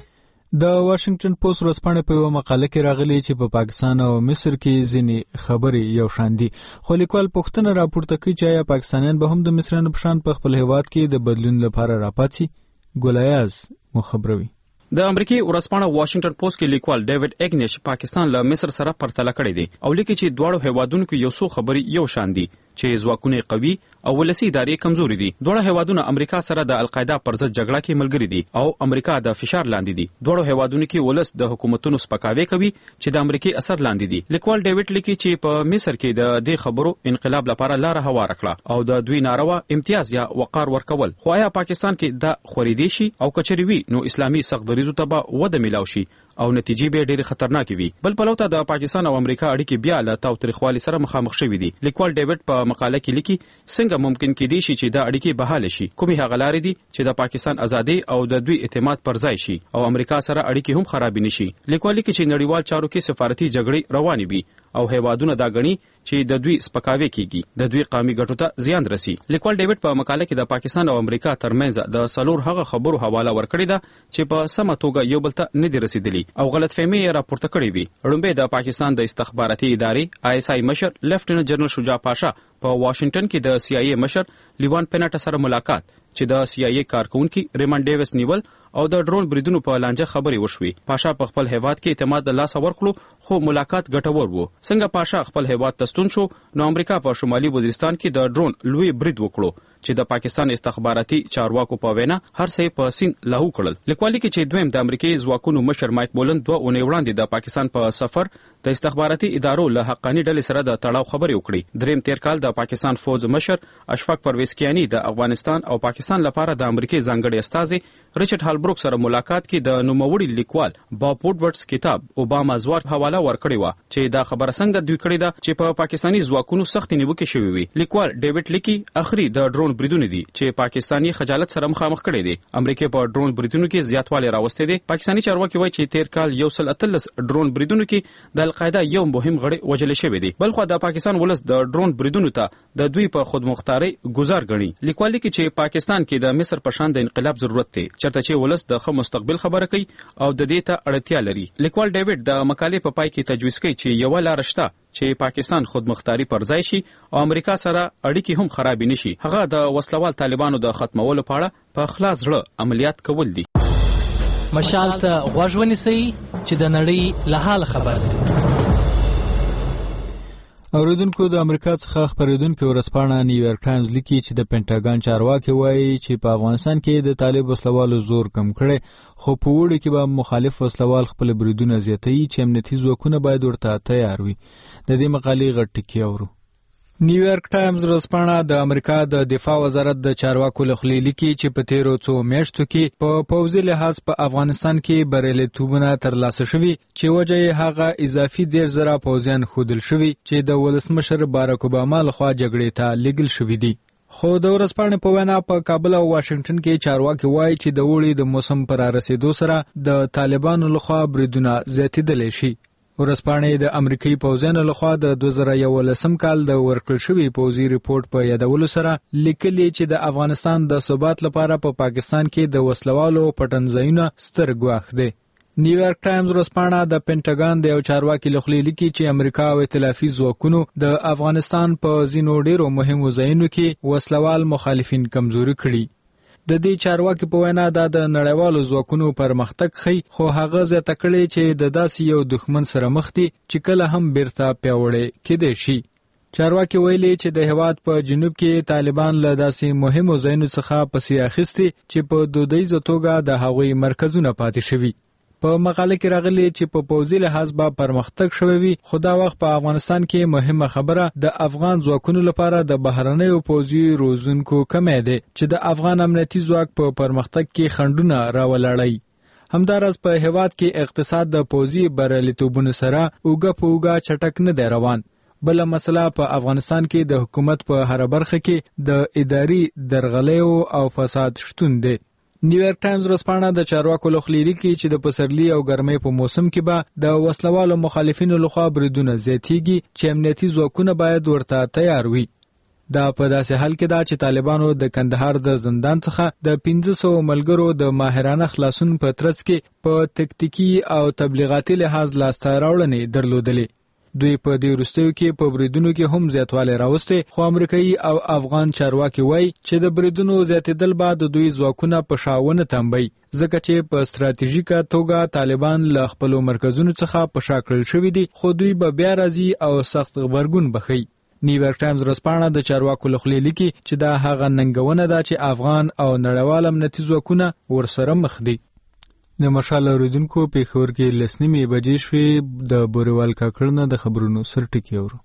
د واشنگټن پوسټ ورځپاڼې په یوه مقاله کې راغلی چې په پاکستان او مصر کې ځینې خبرې یو شان دي، خو لیکوال پوښتنه راپورته کوي چې آیا پاکستانیان به هم د مصریانو په شان په خپل هیواد کې د بدلون لپاره راپاتې؟ ګولیاز مخبروي. د امریکای ورځپاڼه واشنگټن پوسټ کې لیکوال ډیوډ اګنیش پاکستان له مصر سره پرتله کړی دی او لیکي چې دواړو هیوادونو کې یو څو خبرې یو شان دي چې ځواکونه قوي او ولسی ادارې کمزوري دي. دواړه هیوادونه امریکا سره د القاعده پر ضد جګړه کې ملګري دي او امریکا د فشار لاندې دي. دواړو هیوادونو کې ولس د حکومتونو سپکاوی کوي چې د امریکای اثر لاندې دي. لیکوال ډیوډ لیکي چې په مصر کې د دې خبرو انقلاب لپاره لار هوار کړه او د دوی ناروا امتیاز یا وقار ورکول. خو آیا پاکستان کې د خوريدي شي او کچري وي نو اسلامي سختدریزو ته وده ملاو شي او نتیجې به ډېرې خطرناکې وي. بل پلوته د پاکستان او امریکا اړیکې بیا له تاوتریخوالي سره مخامخ شوي دي. لیکوال ډیوډ په مقاله کې لیکي څنګه ممکن کېدی شي چې دا اړیکې بحال شي، کومې هغه لارې دي چې د پاکستان ازادي او د دوی اعتماد پر ځای شي او امریکا سره اړیکې هم خراب نشي. لیکوال لیکي چې نړیوال چارو کې سفارتي جګړې روانې وي او هیوادونه دا غني چې د دوی سپکاوی کیږي، د دوی قومي ګټو ته زیان رسي. لیکوال ډیوډ په مقاله کې د پاکستان او امریکا ترمنځ د سلور هغه خبرو حواله ورکړې ده چې په سمه توګه یو بل ته نه دي رسیدلي او غلطفهمي راپورته کړې وي. لومړی د پاکستان د استخباراتي ادارې ISI مشر لیفټیننټ جنرال شجاع پاشا په واشنگټن کې د CIA مشر لیوان پیناټا سره ملاقات چې د CIA کارکونکو ریمن ډیویس نیول او د ډرون بریدونو په لانجه خبرې وشوي. پاشا په خپل هیواد کې اعتماد د لاس ورکړو خو ملاقات ګټور وو. څنګه پاشا خپل هیواد تستون شو نو امریکا په شمالي وزیرستان کې د ډرون لوی برید وکړو چې د پاکستان استخباراتي چارواکو په وینا هر څه په سین لاهو کړل. لیکوال کې چې دویم د امریکای ځواکونو مشر مایک بولن 2 اونۍ وړاندې د پاکستان په سفر د استخباراتي ادارو له حقاني ډلې سره د تړاو خبرې وکړي. دریم تیر کال د پاکستان فوج مشر اشفاق پرویز کیانی د افغانستان او پاکستان لپاره د امریکای ځانګړي استازي ریچارډ هالبروک سره ملاقات کې د نوموړي لیکوال باب وودورډز کتاب اوباما زوار حواله ورکړی و چې دا خبره څنګه دوی کړې ده چې په پاکستاني ځواکونو سخت نیوکه شوې وي. لیکوال ډیوډ لیکي اخري د ډرون بریدونه دي چې پاکستاني خجالت سره مخامخ کړي دي. امریکا په ډرون بریدونو کې زیاتوالی راوستي دي. پاکستاني چارواکي وایي چې تیر کال 113 ډرون بریدونو کې د القاعده یو مهم غړی وژل شوی دی. بلخو د پاکستان ولس د ډرون بریدونو ته د دوی په خودمختاري گزار غني. لیکوال لیکي چې پاکستان کې د مصر په شان د انقلاب ضرورت دی چرته چې ولس د ښه مستقبل خبره کوي او د دې ته اړتیا لري. لیکوال ډیوډ د مقالې په پای کې تجویز کوي چې یو لار شته چې پاکستان خودمختاري پر ځای شي او امریکا سره اړیکې هم خراب نشي. هغه د وسلوال طالبانو د ختمولو په اړه په خلاص زړه عملیات کول دي. مشال ته غوږ ونیسئ چې د نړۍ له حال خبر شئ. اوریدونکو د امریکا څخه خبرېدونکو ورځپاڼه نیویارک ټایمز لیکي چې د پینټاګان چارواکي وایي چې په افغانستان کې د طالب وسلوالو زور کم کړي خو په وړي کې به مخالف وسلوال خپل بریدونه زیاتوي چې امنیتي ځواکونه باید ورته تیار وي. د دې مقالې غټ ټکی اورو. نیویارک ټایمز ورځپاڼه د امریکا د دفاع وزارت د چارواکو لخوا لیکي چې په تیرو څو میاشتو کې په پوځي لحاظ په افغانستان کې بریالیتوبونه ترلاسه شوي چې وجه یې هغه اضافي 10,000 پوځیان ښودل شوي چې د ولسمشر باراک اوباما لخوا جګړې ته لیږل شوي دي. خو د ورځپاڼې په وینا په کابل او واشنگټن کې چارواکي وایي چې د اوړي د موسم پر رسیدو سره د طالبانو لخوا بریدونه زیاتېدلی شي. ورځپاڼې د امریکایي پوځیانو لخوا د 2011 کال د ورکړل شوي پوځي ریپورت په یادولو سره لیکلي چې د افغانستان د ثبات لپاره په پاکستان کې د وسلوالو پټنځایونه ستر ګواښ دی. نیویارک ټایمز ورځپاڼه د پینټاګان د یو چارواکي لخوا لیکي چې امریکا او ائتلافي ځواکونو د افغانستان په ځینو ډیرو مهمو ځایونو کې وسلوال مخالفین کمزوري کړي. د دې چارواکي په وینا دا د نړیوالو ځواکونو پرمختګ ښیي خو هغه زیاته کړې چې د داسې یو دښمن سره مخ دي چې کله هم بیرته پیاوړی کېدی شي. چارواکي ویلي چې د هیواد په جنوب کې طالبان له داسې مهمو ځایونو څخه پسې اخیستي چې په دودیزه توګه د هغوی مرکزونه پاتې شوي. په مقاله کې راغلي چې په پوځي لحاظ به پرمختګ شوی وي خو دا وخت په افغانستان کې مهمه خبره د افغان ځواکونو لپاره د بهرنیو پوځي روزونکو کمی دی چې د افغان امنیتي ځواک په پرمختګ کې خنډونه راولاړوي. همداراز په هیواد کې اقتصاد د پوځي بریالیتوبونو سره اوږه په اوږه چټک نه دی روان. بل مسله په افغانستان کې د حکومت په هر برخه کې د اداري درغلیو او فساد شتون دی. نیویارک ټایمز ورځپاڼه د چارواکو لخوا لیکي چې د پسرلي او ګرمۍ په موسم کې به د وسلوالو مخالفینو لخوا بریدونه زیاتیږي چې امنیتي ځواکونه باید ورته تیار وي. دا په داسې حال کې دا چې طالبانو د کندهار د زندان څخه د 1500 ملګرو د ماهرانه خلاصون په ترڅ کې په تکتیکی او تبلیغاتي لحاظ لاسته راوړنې درلودلې. دوی په دې وروستیو کې په بریدونو کې هم زیاتوالی راوستی، خو امریکایي او افغان چارواکي وایي چې د بریدونو زیاتېدل به د دوی ځواکونه په شا ونه تنبوي، ځکه چې په ستراتیژیکه توګه طالبان له خپلو مرکزونو څخه په شا کړل شوي دي، خو دوی به بیا راځي او سخت غبرګون به ښیي. نیویارک ټایمز ورځپاڼه د چارواکو له خولې لیکي چې دا هغه ننګونه ده چې افغان او نړیوال امنیتي ځواکونه ورسره مخ دي. د مشال اوریدونکو پېښور کې 10:30 بجې شوې. د بوریوال کاکړ نه د خبرونو سر ټکي اورو.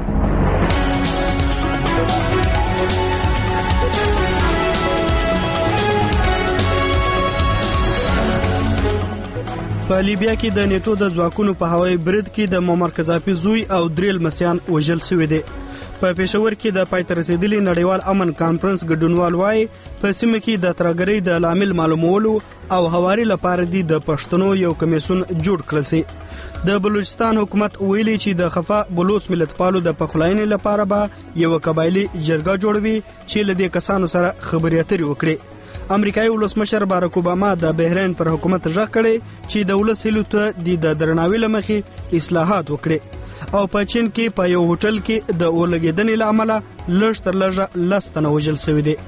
په لیبیا کې د نیټو د ځواکونو په هوایي برید کې د معمر قذافي زوی او 3 لمسیان وژل شوي دي. په پېښور کې د پای ته رسیدلي نړیوال امن کانفرنس ګډونوال وایي په سیمه کې د ترهګرۍ د لامل معلومولو او هواري لپاره د پښتنو یو کمیسون جوړ کړل شي. د بلوچستان حکومت ویلي چې د خفا بلوچ ملتپالو د پخلاینې لپاره به یو قبایلی جرګه جوړوي چې له دې کسانو سره خبرې اترې وکړي. امریکایي ولسمشر باراک اوباما د بحرین پر حکومت ژغ کړي چې د ولس هیلو ته د درناوي لمخې اصلاحات وکړي. او په چین کې په یو هوټل کې د اولګیدنې له امله لږ تر لږه 10 تنه وژل شوي دي.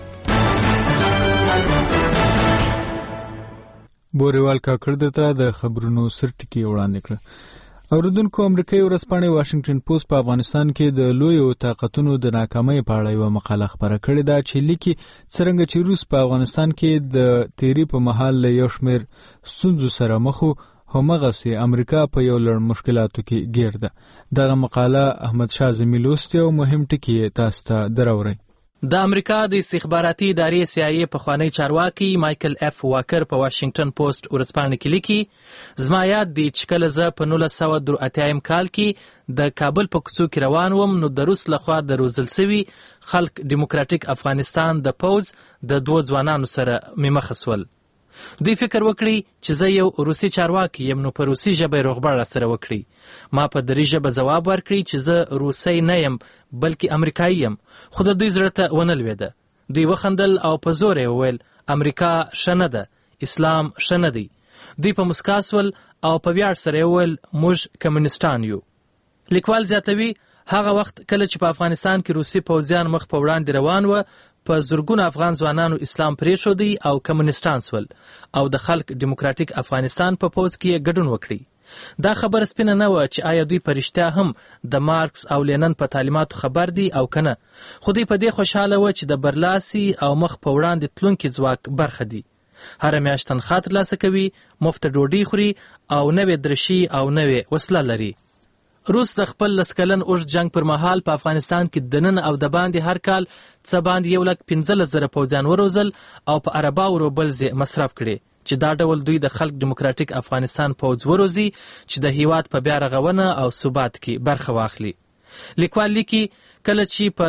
بوریوال کاکړ دته د خبرونو سر ټکي وړاندې کړ. اوریدونکو، امریکایي ورځپاڼې واشنگټن پوسټ په افغانستان کې د لویو طاقتونو د ناکامۍ په اړه یوه مقاله خپره کړې ده چې لیکي څرنګه چې روس په افغانستان کې د تیری په مهال له یو شمېر ستونزو سره مخ و، همغسې امریکا په یو لړ مشکلاتو کې ګیر ده. دغه مقاله احمد شاه زمي لوستې او مهم ټکي یې تاسو ته دراوړئ. د امریکا د استخباراتي ادارې CIA پخوانی چارواکي مایکل اف واکر په واشنگټن پوسټ ورځپاڼه کې لیکي زما یاد دی چې کله زه په 1983 کال کې د کابل په کوڅو کې روان وم نو د روس لخوا د روزل سوي خلق ډیموکراټیک افغانستان د پوز د 2 ځوانانو سره مخ سول. دوی فکر وکړي چې زه یو روسي چارواکي یم نو په روسي ژبه روغبړ سره وکړي. ما په دری ژبه ځواب ورکړي چې زه روسي نه یم بلکې امریکایي یم، خو د دوی زړه ته ونه لوېده. دوی وخندل او په زور یې وویل امریکا ښه نه ده، اسلام ښه نه دی. دوی په مسکا سول او په ویاړ سره یې وویل موږ کمونیسټان یو. لیکوال زیاتوي هغه وخت کله چې په افغانستان کې روسي پوځیان مخ په وړاندې روان و، په زرګونو افغان ځوانانو اسلام پرېښودی او کمونیسټان سول او د خلق ډیموکراټیک افغانستان په پوځ کې ګډون وکړي. دا خبره سپینه نه و چې آیا دوی په رښتیا هم د مارکس او لینن په تعلیماتو خبر دي او کنه، خو دوی په دې خوشحاله و چې د برلاسي او مخ په وړاندې تلونکي ځواک برخه دي. هر میاشت تنخواه ترلاسه کوي، مفت ډوډۍ خوري او نوې درشي او نوې وسله لري. روس د خپل لسکلن اوږد جنگ پر مهال په افغانستان کې د نن او د باندې هر کال څه باندې 115,000 پوځیان وروزل او په عرباو روبل مصرف کړي چې دا ډول دوی د خلق ډیموکراټیک افغانستان پوځ وروزي چې د هیواد په بیا رغونه او ثبات کې برخه واخلي. لیکوال لیکي کله چې په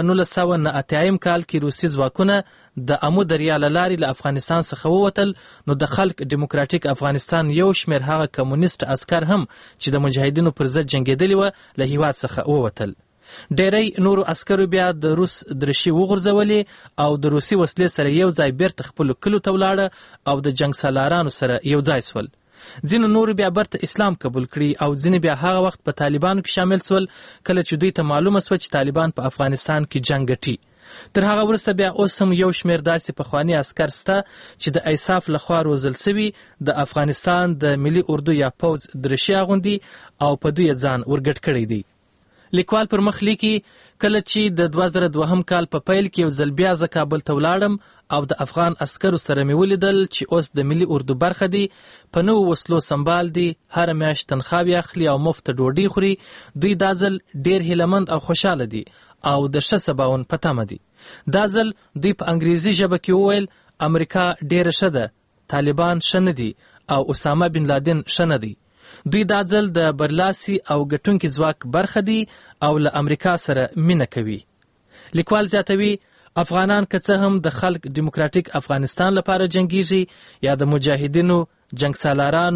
1989 کال کې روسي ځواکونه د امو دریا له لارې له افغانستان څخه ووتل نو د خلق ډیموکراټیک افغانستان یو شمېر هغه کمونیست عسکر هم چې د مجاهدینو پر ضد جنګېدلي وه له هیواد څخه ووتل. ډیری نورو عسکرو بیا د روس درشي وغورځولې او د روسي وسلې سره یو ځای بیرته خپلو کلو ته ولاړه او د جنګ سالارانو سره یو ځای سول. ځینو نورو بیا برته اسلام قبول کړي او ځینې بیا هغه وخت په طالبانو کې شامل سول کله چې دوی ته معلومه سوه چې طالبان په افغانستان کې جنګ ګټي. تر هغه وروسته بیا اوس هم یو شمېر داسې پخواني عسکر سته چې د ایساف لخوا روزل سوي د افغانستان د ملي اردو یا پوځ درشي اغوندي او په دوی ځان ورګډ کړی دی. لیکوال پر مخ لیکي کله چې د 2002 کال په پیل کې یو ځل بیا زه کابل ته ولاړم او د افغان عسکرو سره مې ولیدل چې اوس د ملي اردو برخه دي، په نوو وسلو سنبال دي، هر میاشت تنخواه اخلي او مفت ډوډۍ خوري. دوی دا ځل ډیر هیلهمند او خوشاله دي او د ښه سباون په تمه دي. دا ځل دوی په انګریزي ژبه کې وویل امریکا ډیره ښه ده، طالبان ښه نه دي او اسامه بن لادن ښه نه دی. دوی دا ځل د برلاسي او ګټونکي ځواک برخه دي او له امریکا سره مینه کوي. لیکوال زیاتوي افغانان که څه هم د خلق ډیموکراټیک افغانستان لپاره جنګیږي یا د مجاهدینو، جنګ سالارانو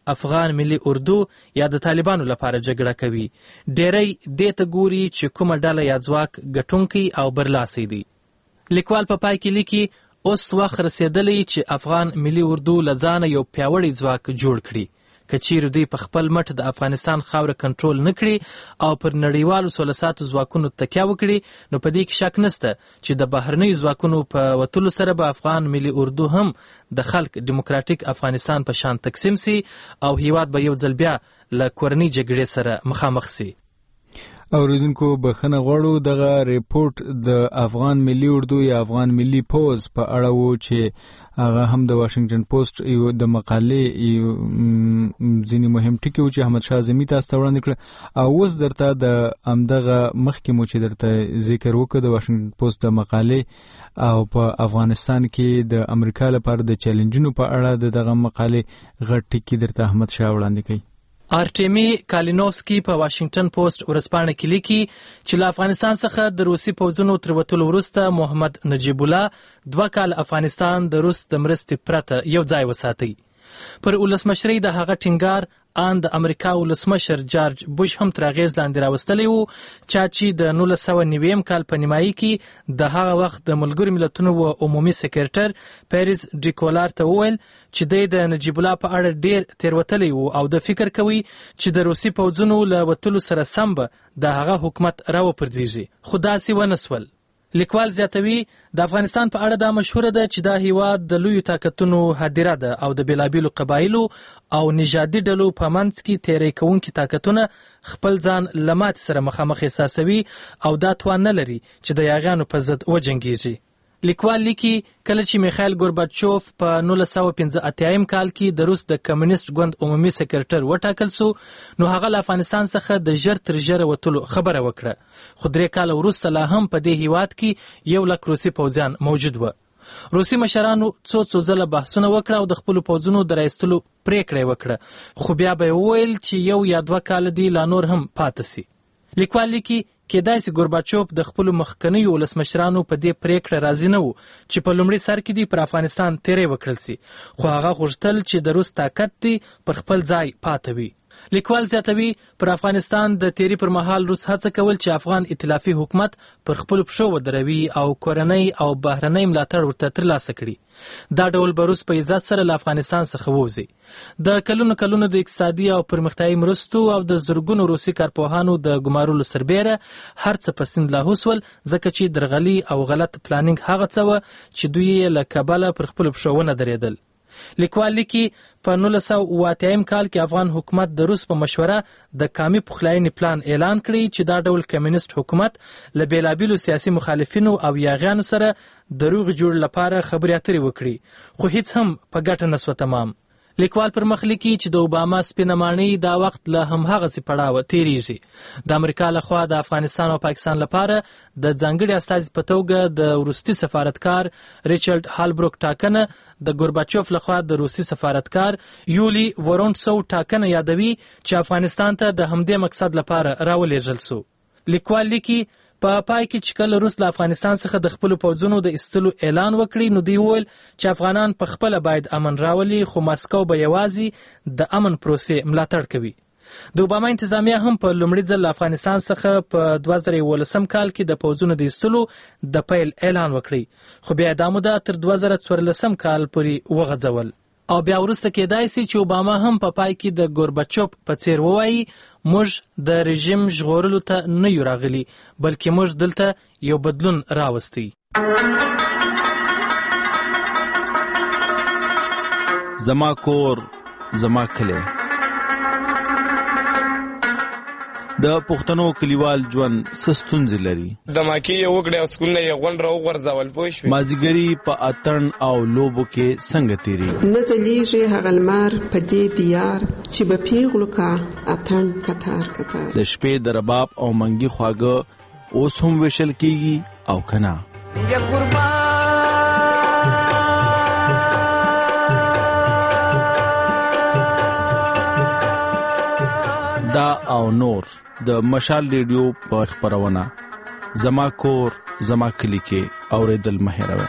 افغان ملي اردو یا د طالبانو لپاره جګړه کوي. ډیری دې ته ګوري چې کومه ډله یا ځواک ګټونکی او برلاسی دی. لیکوال په پای کې لیکي اوس وخت رسېدلی چې افغان ملي اردو له ځانه یو پیاوړی ځواک جوړ کړي. که چیرې دوی په خپل مټ د افغانستان خاوره کنټرول نه کړي او پر نړیوالو سوله ساتو ځواکونو تکیه وکړي نو په دې کې شک نشته چې د بهرنیو ځواکونو په وتلو سره به افغان ملي اردو هم د خلق دیموکراتیک افغانستان په شان تقسیم سي او هیواد به یو ځل بیا له کورنۍ جګړې سره مخامخ سي. اوریدونکو بخښنه غواړو دغه ریپورت د افغان ملي اردو یا افغان ملي پوز په اړه و چې هغه هم د واشنگټن پوسټ یو د مقالې ځینې مهم ټکي و چې احمد شاه اعظمي تاسو ته وړاندې کړه او اوس درته د همدغه مخکې مو چې درته ذکر وکړه د واشنگټن پوسټ د مقالې او په افغانستان کې د امریکا لپاره د چیلنجونو په اړه دغه مقالې غټ ټکي درته احمد شاه وړاندې کوي. آرټیمی کالینوفسکی په واشنگټن پوسټ ورځپاڼه کې لیکي چې له افغانستان څخه د روسي پوځونو تر وتلو وروسته محمد نجیب الله 2 کال افغانستان د روس د مرستې پرته یو ځای وساتي. پر ولسمشرۍ د هغه ټینګار ان د امریکا ولسمشر جارج بوش هم تر اغیز لاندې راوستلی وو چې د 1990 کال په نیمایي کې د هغه وخت د ملګرو ملتونو و عمومي سکرټر پیریس ډیکولار ته وویل چې د نجیب الله په اړه ډیر تیروتلی وو او د فکر کوي چې د روسي پوځونو له وتلو سره سم به د هغه حکومت راوپرځيږي. خو داسې ونسول. لیکوال زیاتوي د افغانستان په اړه دا مشهوره ده چې دا هیواد د لویو طاقتونو هدیره ده او د بیلابیلو قبایلو او نژادي ډلو په منځ کې تیری کوونکي طاقتونه خپل ځان له ماتې سره مخامخ احساسوي او دا توان نه لري چې د یاغیانو په ضد وجنګیږي. لیکوال لیکي کله چې میخایل ګورباچوف په 1985 کال کې د روس د کمیونست ګوند عمومي سکرټر وټاکل سو نو هغه له افغانستان څخه د ژر تر ژره وتلو خبره وکړه. خو 3 کال وروسته لا هم په دې هیواد کې 1 لک روسي پوځیان موجود و. روسي مشرانو څو ځله بحثونه وکړه او د خپل پوځونو د راایستلو پریکړه وکړه خو بیا به وویل چې 1 یا 2 کال دی لا نور هم پاتې سي. لیکوال لیکي کېدای سي ګورباچوف د خپل مخکنیو ولسمشرانو په دې پریکړه راضي نه وو چې په لومړي سر کې دی پر افغانستان تیری وکړل سي خو هغه غوښتل چې د روس طاقت دی پر خپل ځای پاتې وي. لیکوال زیاتوي پر افغانستان د تیری پر مهال روس هڅه کول چې افغان ائتلافي حکومت پر خپل پښو ودروي او کورنۍ او بهرنۍ ملاتړ ورته ترلاسه کړي. دا ډول به روس په عزت سره له افغانستان څخه ووځي. د کلونو د اقتصادي او پرمختیايي مرستو او د زرګونو روسي کارپوهانو د ګمارلو سربېره هر څه په سند لاهو سول ځکه چې درغلي او غلط پلانینګ هغه څه و چې دوی له کابل پر خپل پښو ونه درېدل. لیکوال لیکي په 1980 کال کې افغان حکومت د روس په مشوره د کامي پخلاینې پلان اعلان کړی چې دا ډول کمیونست حکومت له بیلابیلو سیاسي مخالفینو او یاغیانو سره د روغ جوړ لپاره خبرې اترې وکړي خو هیڅ هم په ګټه نسوه تمام. لیکوال پر مخ لیکي چې د اوباما سپینه ماڼۍ دا وخت له همهغسې پړاوه تیریږي. د امریکا لخوا د افغانستان او پاکستان لپاره د ځانګړي استازي په توګه د وروستي سفارتکار ریچارډ هالبروک ټاکنه د ګورباچوف لخوا د روسي سفارتکار یولی ورونټسو ټاکنه یادوي چې افغانستان ته د همدې مقصد لپاره راولېږل سو. لیکوال لیکي په پای کې چې کله روس له افغانستان څخه د خپل پوځونو د ایستلو اعلان وکړي نو دوی وویل چې افغانان په خپل باید امن راولي خو ماسکو به یوازې د امن پروسې ملاتړ کوي. د اوباما انتظامیه هم په لومړي ځل له افغانستان څخه په 2011 کال کې د پوځونو د ایستلو د پیل اعلان وکړي خو بیا دا موده تر 2014 کال پورې وغځول او بیا وروسته کېدای سي چې اوباما هم په پای کې د ګورباچوف په څیر ووایي موږ د رژیم ژغورلو ته نه یو راغلي بلکې موږ دلته یو بدلون راوستی. زما کور زما کلی د پښتنو کلیوال ژوند ستونزې لري. د ماکي یو وګړي او سکولونه یې غونډ راوغورځول پوه شوې. مازیګري په اتڼ او لوبو کې څنګه تیریږي. نه ځلیږي هغه لمر په دې دیار چې به پیغلو کا اتڼ کتار کتار. د شپې د رباب او منګي خواږه اوس هم وشل کیږي او کنه. یا قربان دا او نور د مشال ریډیو په خبرونه زما کور زما کلی کې اوریدل مهروي.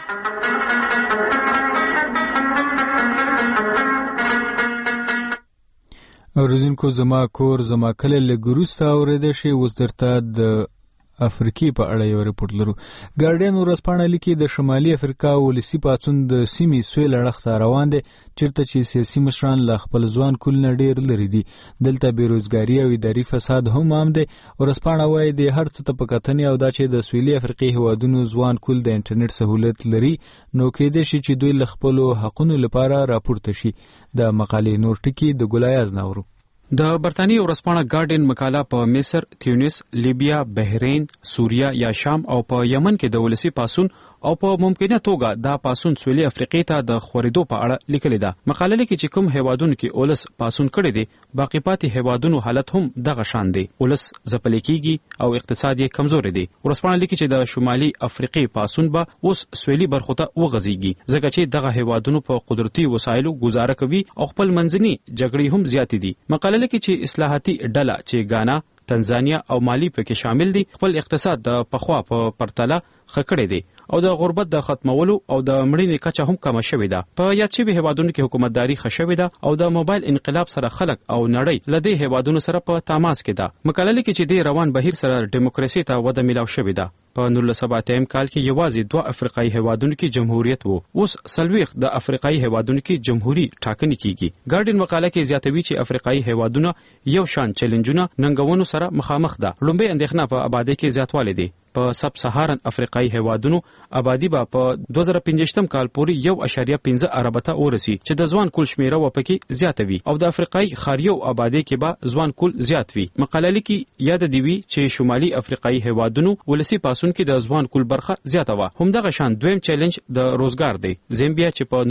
اوریدونکو زما کور زما کلی لګروسته اوریدل شي. اوس درته د افریقي په اړه یو رپورټ لرو. ګارډین ورځپاڼه لیکي د شمالي افریقا ولسی پاڅون د سیمې سویل اړخ روان دی چیرته چې سیاسي مشران له خپل ځوان کول نه ډیر لري دي. دلته بیروزګاری او اداري فساد هم عام دی. ورځپاڼه وايي د هر څه ته په کتنې او دا چې د سویلي افریقي هوادونو ځوان کول د انټرنیټ سہولت لري نو کېدای شي چې دوی له خپل حقونو لپاره راپورته شي. د مقالې نور ټکی د ګلایاز ناورو. د برتانیې ورځپاڼه ګارډین مقاله په مصر، تیونس، لیبیا، بحرین، سوریه یا شام او په یمن کې د ولسی پاڅون او په ممکنه توګه دا پاڅون سویلي افریقې ته د خورېدو په اړه لیکلې ده. مقاله لیکي چې کوم هیوادونو کې اولس پاڅون کړی دی باقی پاتې هیوادونو حالت هم دغه شان دی. اولس ځپل کېږي او اقتصاد یې کمزوري دی. ورځپاڼه لیکي چې د شمالي افریقې پاڅون به اوس سویلي برخو ته وغځيږي ځکه چې دغه هیوادونو په قدرتي وسایلو گزاره کوي او خپل منځني جګړې هم زیاتې دي. مقاله لیکي چې اصلاحاتي ډله چې غانا، تنزانیا او مالی پکې شامل دي خپل اقتصاد د پخوا په پرتله خکړې دي او د غربت د ختمولو او د مړینې کچه هم کمه شوې ده. په یاد شوي هیوادونو کې حکومتداري ښه شوې ده او د موبایل انقلاب سره خلک او نړۍ له دې هیوادونو سره په تماس کې ده. مقاله لیکي چې د روان بهیر سره دیموکراسي ته وده میلاو شوې ده. په 1970 کال کې یوازې 2 افریقایي هیوادونو کې جمهوریت وو. اوس 40 د افریقایي هیوادونو کې جمهوریت ټاکنې کیږي. ګارډین مقاله کې زیاتوي چې افریقایي هیوادونه یو شان چیلنجونه ننګونو سره مخامخ ده. لومبه اندېښنه په آبادی کې زیاتوالی دی. په سب سهارن افریقایي هیوادونو آبادی به په 2015 کال پورې 1.15 ارب ته ورسي چې د ځوان کول شمیره وپکې زیاتوي او د افریقایي خاریو آبادی کې به ځوان کول زیات وي. مقاله لیکي یاد دی وی چې شمالي افریقایي هیوادونو ولسی پاسون کې د ځوان کول برخه زیاته و. همدغه شان دویم چیلنج د روزګار دی. زیمبیا چې په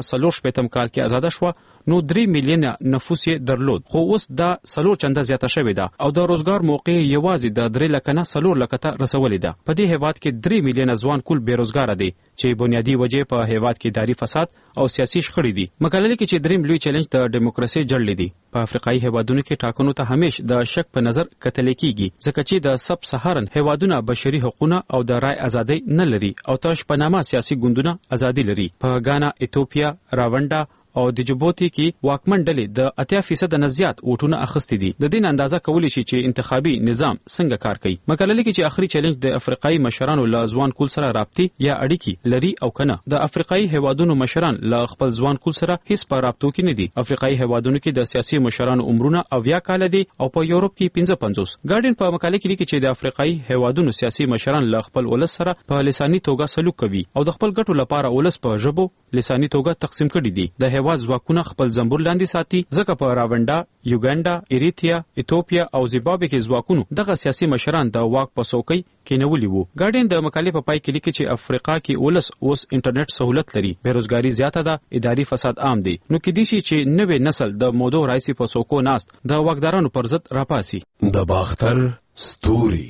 1940 کال کې آزاد شو نو 3 میلیونه نفوس یې درلود خو اوس دا 4 چنده زیاته شوې ده او د روزګار موقع یوازې د 3 لک نه 4 لک ته رسولې ده. په دې هیواد کې 3 میلیونه ځوان کول بیروزګار دي چې بنیادی وجې په هیواد کې اداري فساد او سیاسي شخړې دي. مقاله لیکي چې دریم لوی چیلنج د دیموکراسي جړلې دي. په افریقایي هیوادونو کې ټاکنو ته همیش د شک په نظر کتل کیږي ځکه چې د سب سهارن هیوادونه بشري حقوقونه او د رای ازادي نه لري او تاش په نامه سیاسي ګوندونه ازادي لري. په غانا، ایتوپیا، راونډا او د جبوتی کې واکمن ډلې د 80% نه زیات ووټونه اخیستي دي. د دین اندازه کولی شي چې انتخابي نظام څنګه کار کوي. مقاله لیکي چې اخري چیلنج د افریقایي مشرانو له ځوان کول سره رابطې یا اړیکې لري او کنه. د افریقایي هیوادونو مشران له خپل ځوان کول سره هیڅ په رابطو کې نه دي. افریقایي هیوادونو کې د سیاسي مشرانو عمرونه 90 کال دي او په یورپ کې 55. ګارډین په مقاله کې لیکي چې د افریقایي هیوادونو سیاسي مشران له خپل ولس سره په لساني توګه سلوک کوي او د خپل ګټو لپاره ولس په ژبو لساني توګه تقسیم کړي دي. د هیواد ځواکونه خپل زنبور لاندې ساتي ځکه په راونډا، یوګاندا، ایریتریا، ایتوپیا او زیمبابوې کې ځواکونو دغه سیاسي مشران د واک په څوکۍ کې نیولي وو. ګارډین د مقالې په پای کې لیکي چې افریقا کې ولس اوس انټرنیټ سہولت لري، بیروزګاری زیاته ده، اداري فساد عام دی. نو کې دي چې نوې نسل د مودو رئیس په څوکو ناست د واکدارانو پر ضد راپاسي. د باختر ستوري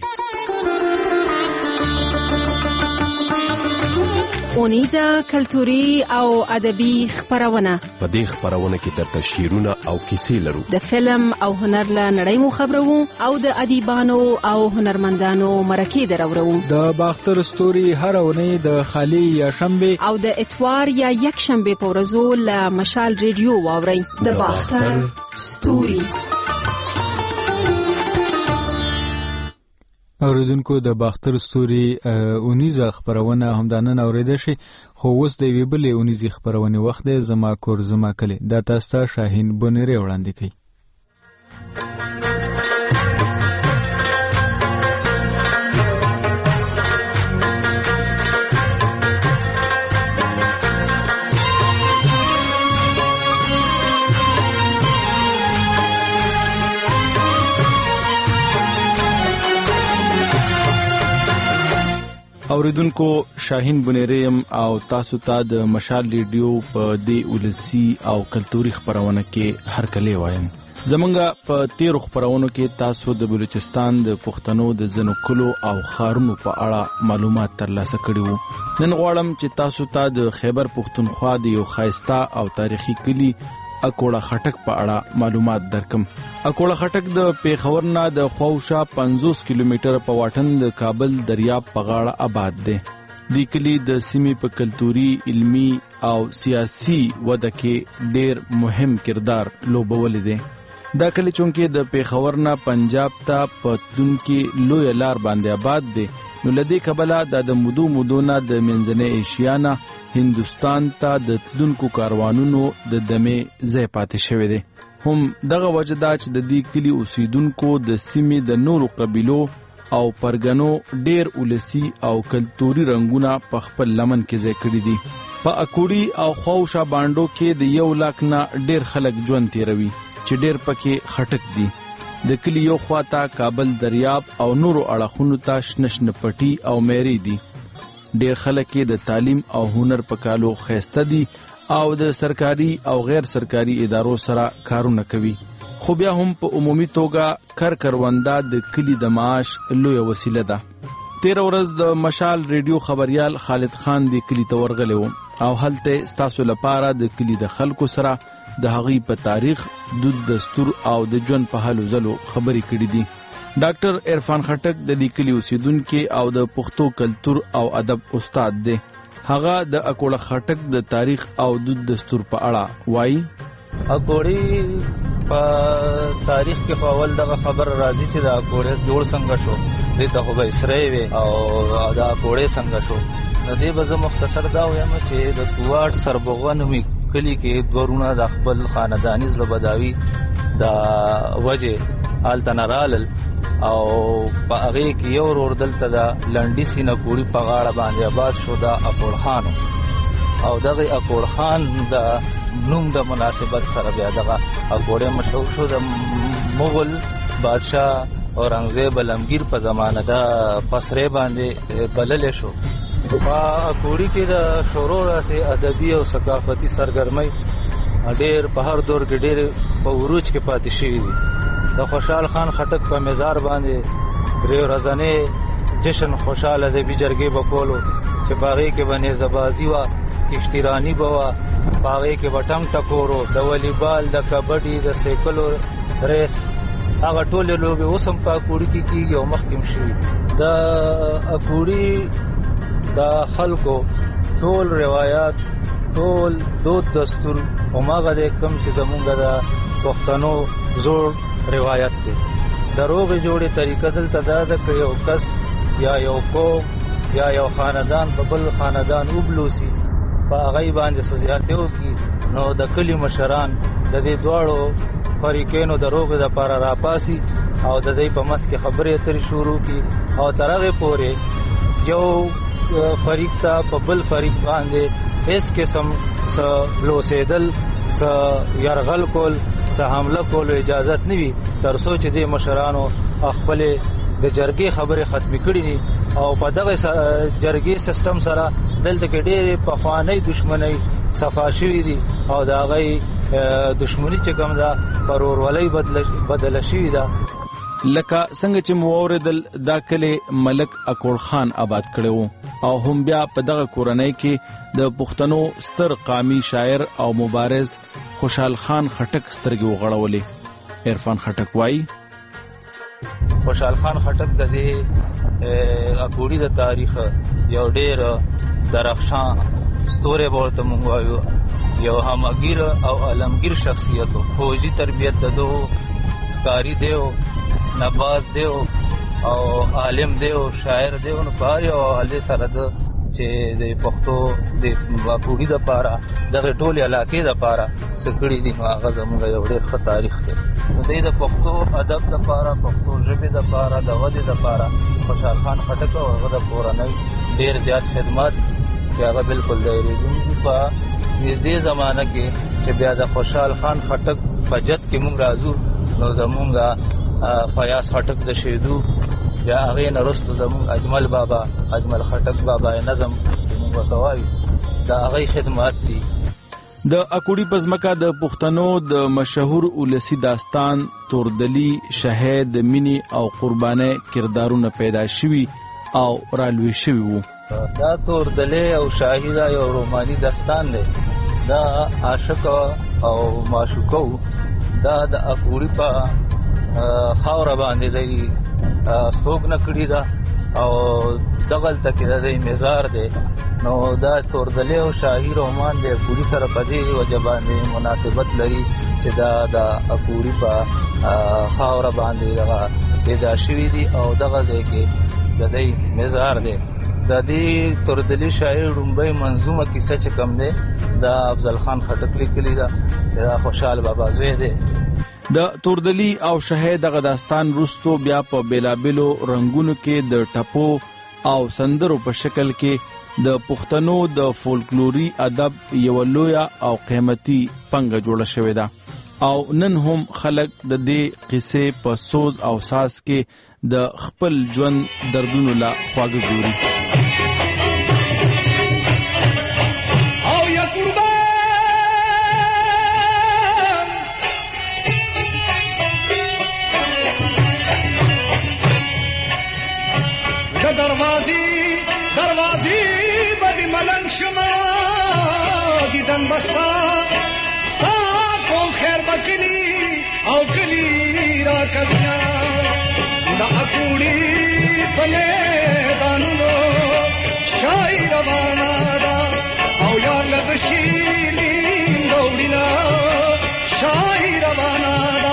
اونیزه کلتوري او ادبي خبرونه. په دې خبرونه کې درته شعرونه او کیسې لرو. د فلم او هنر له نړۍ مو خبرو او د ادیبانو او هنرمندانو مرکې درورو. د باختر ستوري هر اونۍ د خالی یا شنبه او د اتوار یا یک شنبه په ورځو له مشال ریډیو واورئ. د باختر ستوري. اوریدونکو د باختر ستوري اونیزه خبرونه همدانه اوریدل شي خو اوس د وی بلې اونیزه خبرونه وخت دی. زما کور زما کلی دا تاسو ته شاهین بونری وړاندې کوي. اوریدونکو شاهین بنیریم او تاسو ته د مشال ریډیو په دی ولسی او کلتوري خبرونه کې هر کله وایم. زمونږ په تیر خبرونو کې تاسو د بلوچستان د پښتنو د زنو کلو او خارونو په اړه معلومات ترلاسه کړي وو. نن غواړم چې تاسو ته د خیبر پښتونخوا د یو خایسته او تاریخي کلی اکوړه خټک په اړه معلومات درکم. اکوړه خټک د پیښور نه د خواوشا 50 کیلومتر په واټن د کابل دریاب په غاړه آباد دی. د کلی د سیمې په کلتوري، علمی او سیاسي وده کې ډېر مهم کردار لوبولی دی. دا کلی چونکې د پیښور نه پنجاب ته پتلون کې لوی لار باندې آباد دی، نو لدې کبله د مودو نه د منځنۍ ایشیا نه هندوستان ته د تلونکو کاروانونو د دمې ځای پاتې شوی دی. هم دغه وجه دا چې د دې کلی اوسیدونکو د سیمې د نورو قبیلو او پرګنو ډیر ولسی او کلتوري رنگونه په خپل لمن کې ځای کړی دي. په اکوړي او خوشا باندو کې د 1 لک نه ډیر خلک ژوند تیروي چې ډیر پکې خټک دي. د کلی یو خواته کابل دریاب او نورو اړخونو ته شنشن پټي او مېری دي. ډیر خلک د تعلیم او هنر په کالو خسته دي او د سرکاري او غیر سرکاري ادارو سره کارونه کوي. خو بیا هم په عمومي توګه کروندا د کلی د معاش لوی وسیله ده. 13 ورځ د مشال ریډیو خبريال خالد خان د کلی ته ورغلی و او هلته ستاسو لپاره د کلی د خلکو سره د هغوی په تاریخ، دود، دستور او د ژوند په حالو ځلو خبرې کړې دي. ډاکټر عرفان خټک د دې کلی اوسیدونکو او د پښتو کلتور او ادب استاد دی. هغه د اکوړه خټک د تاریخ او دود دستور په اړه وایي. اکوړي په تاریخ کې په اول دغه خبر راځي چې د اکوړې جوړ څنګه شو، دې ته خو به اسرائیل او د اکوړې څنګه شو. د دې به مختصر دا وایم چې د کوواټ سربغون می کلی کې دورونه د خپل خاندانی زړه بداوی د وجه آلتنرال او په هغه کې یو ور دلته د لنډی سینه کوړي په غاړه باندې آباد شو د اکوړ خان، او دغه اکوړ خان د نوم د مناسبت سره بیا دغه اکوړې مشهور شو د مغل بادشاہ اورنګزیب علمگیر په زمانه د پسرې باندې بلل شو. په اکوړي کې د شورو راځي ادبي او ثقافتي سرګرمۍ ډېر په هر دور کې ډېر په عروج کې پاتې شوی دي. د خوشحال خان خټک په مزار باندې درې ورځې جشن خوشاله ادبي جرګې وکولو چې باغې کې باندې زبازي وا کشتیرانی بوا، باغې کې وټنګ ټکورو، د والیبال، د کبډي، د سایکلو ریس، هغه ټول لوبې اوس هم په اکوړي کې کیږي او مخکې شوي. د اکوړي د خلکو ټول روایت، ټول دود دستور او ماغه د کم چې زمونږ د پښتنو زوړ روایت دی. د روغې جوړې طریقه دلته دا ده که یو کس یا یو قوم یا یو خاندان په بل خاندان وبلوسي، په هغې باندې څه زیاتې وکړي، نو د کلي مشران د دې دواړو فریقینو د روغې دپاره راپاسي او د دوی په منځ کې خبرې اترې شروع کړي او تر هغې پورې یو فریق ته په بل فریق باندې هیڅ قسم څه لوسېدل، څه یرغل کول، څه حمله کول اجازت نه وي تر څو چې د مشرانو خپلې د جرګې خبرې ختمې کړي دي. او په دغه جرګې سیستم سره دلته کې ډېرې پخوانۍ دشمنۍ صفا شوي دي او د هغې دشمني چې کوم ده په ورورولۍ بدله شوې ده. لکه څنګه چې مو اوریدل دا کلی ملک اکوړ خان آباد کړی وو او هم بیا په دغه کورنۍ کې د پښتنو ستر قامي شاعر او مبارز خوشحال خان خټک سترګې وغړولې. عرفان خټک وایي خوشحال خان خټک د دې اکوړي د تاریخ یو ډېر درخشان ستوری به ورته مونږ وایو، یو همګیر او علمگیر شخصیت، فوجي تربیت د دو کاری دیو، نباز دیو او عالم دیو، شاعر دیو، نو په یو حواله سره د چې د پښتو د اکوړي دپاره دغه ټولې علاقې دپاره څه کړي دي، هغه زموږ یو ډېر ښه تاریخ دی. نو دوی د پښتو ادب دپاره، پښتو ژبې دپاره، د ودې دپاره خوشحال خان خټک او هغه د کورنۍ ډېر زیات خدمات چې هغه بالکل د هېرېدونکي په نږدې زمانه کې چې بیا د خوشحال خان خټک په جد کې مونږ راځو نو زمونږ فیاض خټک د شیدو بیا هغې نه وروسته زمونږ اجمل بابا، اجمل خټک بابا نظم چې مونږ ورته وایو، د هغې خدمات دي. د اکوړي په ځمکه د پښتنو د مشهور ولسي داستان توردلي، شهید، مینې او قربانۍ کردارونه پیدا شوي او رالوي شوي وو. دا توردلي او شاهده یو روماني داستان دی. دا عاشق او معشوقه دا د اکوړي په خاوره باندې دی څوک نه کړي ده او دغلته کې د دی مزار دی. نو دا توردلي او شاهي رومان د اکوړي سره په دې وجه باندې مناسبت لري چې دا د اکوړي په خاوره باندې دغه پیدا شوي دي او دغه ځای کې د دې مزار دی. د دې توردلي شاعر لومړی منظومه کیسه چې کوم دی دا افضل خان خټک لیکلې ده چې دا خوشحال بابا زوی دی. د توردلي او شهید دغه داستان وروستو بیا په بیلابیلو رنګونو کې د ټپو او سندرو په شکل کې د پښتنو د فولکلوري ادب یو لویه او قیمتي پنګه جوړه شوې ده او نن هم خلک د دې قصې په سوز او ساز کې د خپل ژوند دردونو لا خواږه ګوري. او یا قربان د دروازې بدی ملنګ شما دیدن بستا ستا کول خیر بکلی او کلی را کبینا دا اکوڑی پنے دانو شای روانا دا او یار لگشیلی دوڑینا شای روانا دا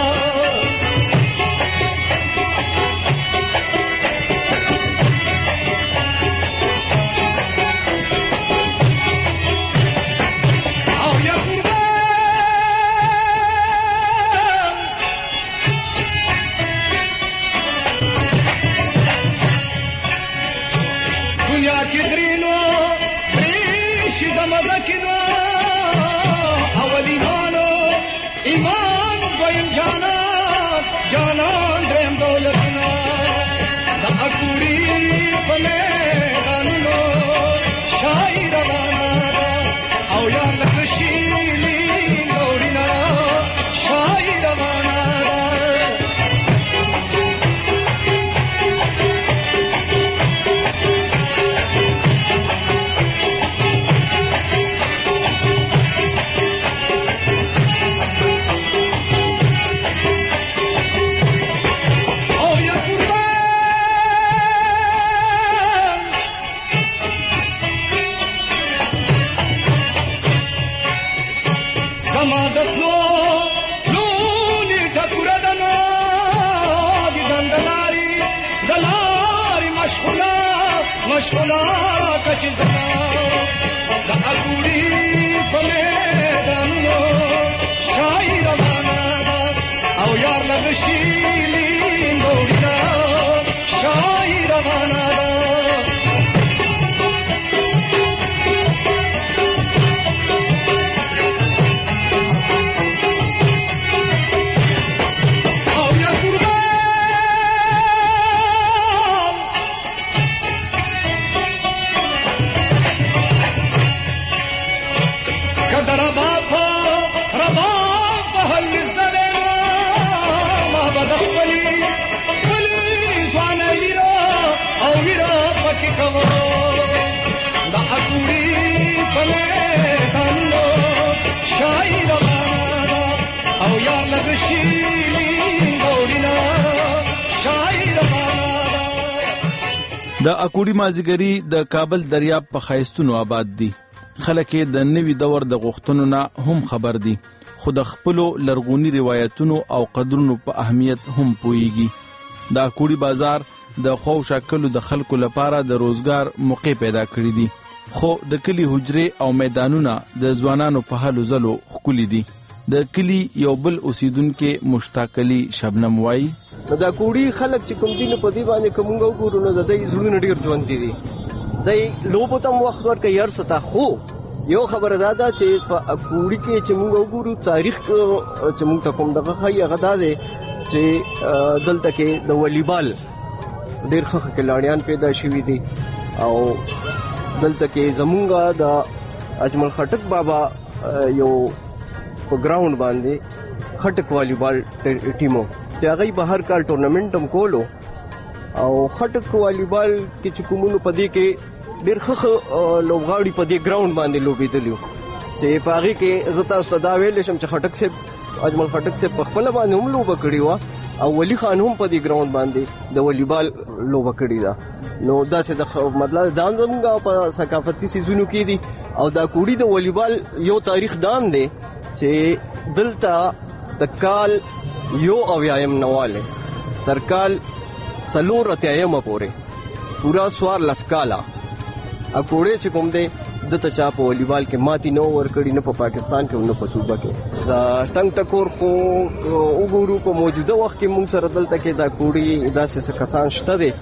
د اکوړي مازیګری د کابل دریاب په خایستونو آباد دي. خلک د نوي دور د غوښتنو نه هم خبر دي خو د خپلو لرغونی روایتونو او قدرونو په اهمیت هم پوهیږي. د اکوړي بازار د خو شکلو د خلکو لپاره د روزګار موقع پیدا کړی دي خو د کلی حجره او میدانونه د ځوانانو په هلو ځلو خولي دي. د کلی یو بل اوسیدونکو مشتاق علي شبنم وای دا کوړي خلک چې کوم دین په دی باندې کومګو ګورو نو د دې زړونه ډیر ژوند دي دای لوبو تم وخت ورکه یار ستا خو یو خبره ده چې په کوړي کې چې موږ وګورو تاریخ چې موږ ته کوم دغه هغه ده چې دلته کې د والیبال ډیر ښه کلاړیان پیدا شوي دي او دلته کې زمونږه د اجمل خټک بابا یو په ګراوند باندې خټک والیبال ټیمو چې هغه به هر کال ټورنمنت هم کولو او خټک والیبال کې چې کومونو پدې کې ډېر ښه لوبغاړي په دې ګراوند باندې لوبېدلي چې په هغې کې زه تاسو ته دا ویلی شم چې خټک صاحب اجمل خټک صاحب په خپله باندې هم لوبه کړې وه او ولی خان هم په دې ګراوند باندې د والیبال لوبه کړې ده. نو داسې د مطلب دا زموږ په ثقافتي څیزونو کې دي او دا کوړي د والیبال یو تاریخ دام دی چې دلته د کال 91 نواله تر کال 4 پورې پورا 14 کاله اکوړې چې کوم دی د تچا په والیبال کې ماتي نو ورکړي نه په پاکستان کې نه په صوبه کې دا څنګه ټکور خو وګورو په موجوده وخت کې موږ سره دلته کې دا کوړي داسې کسان شته دي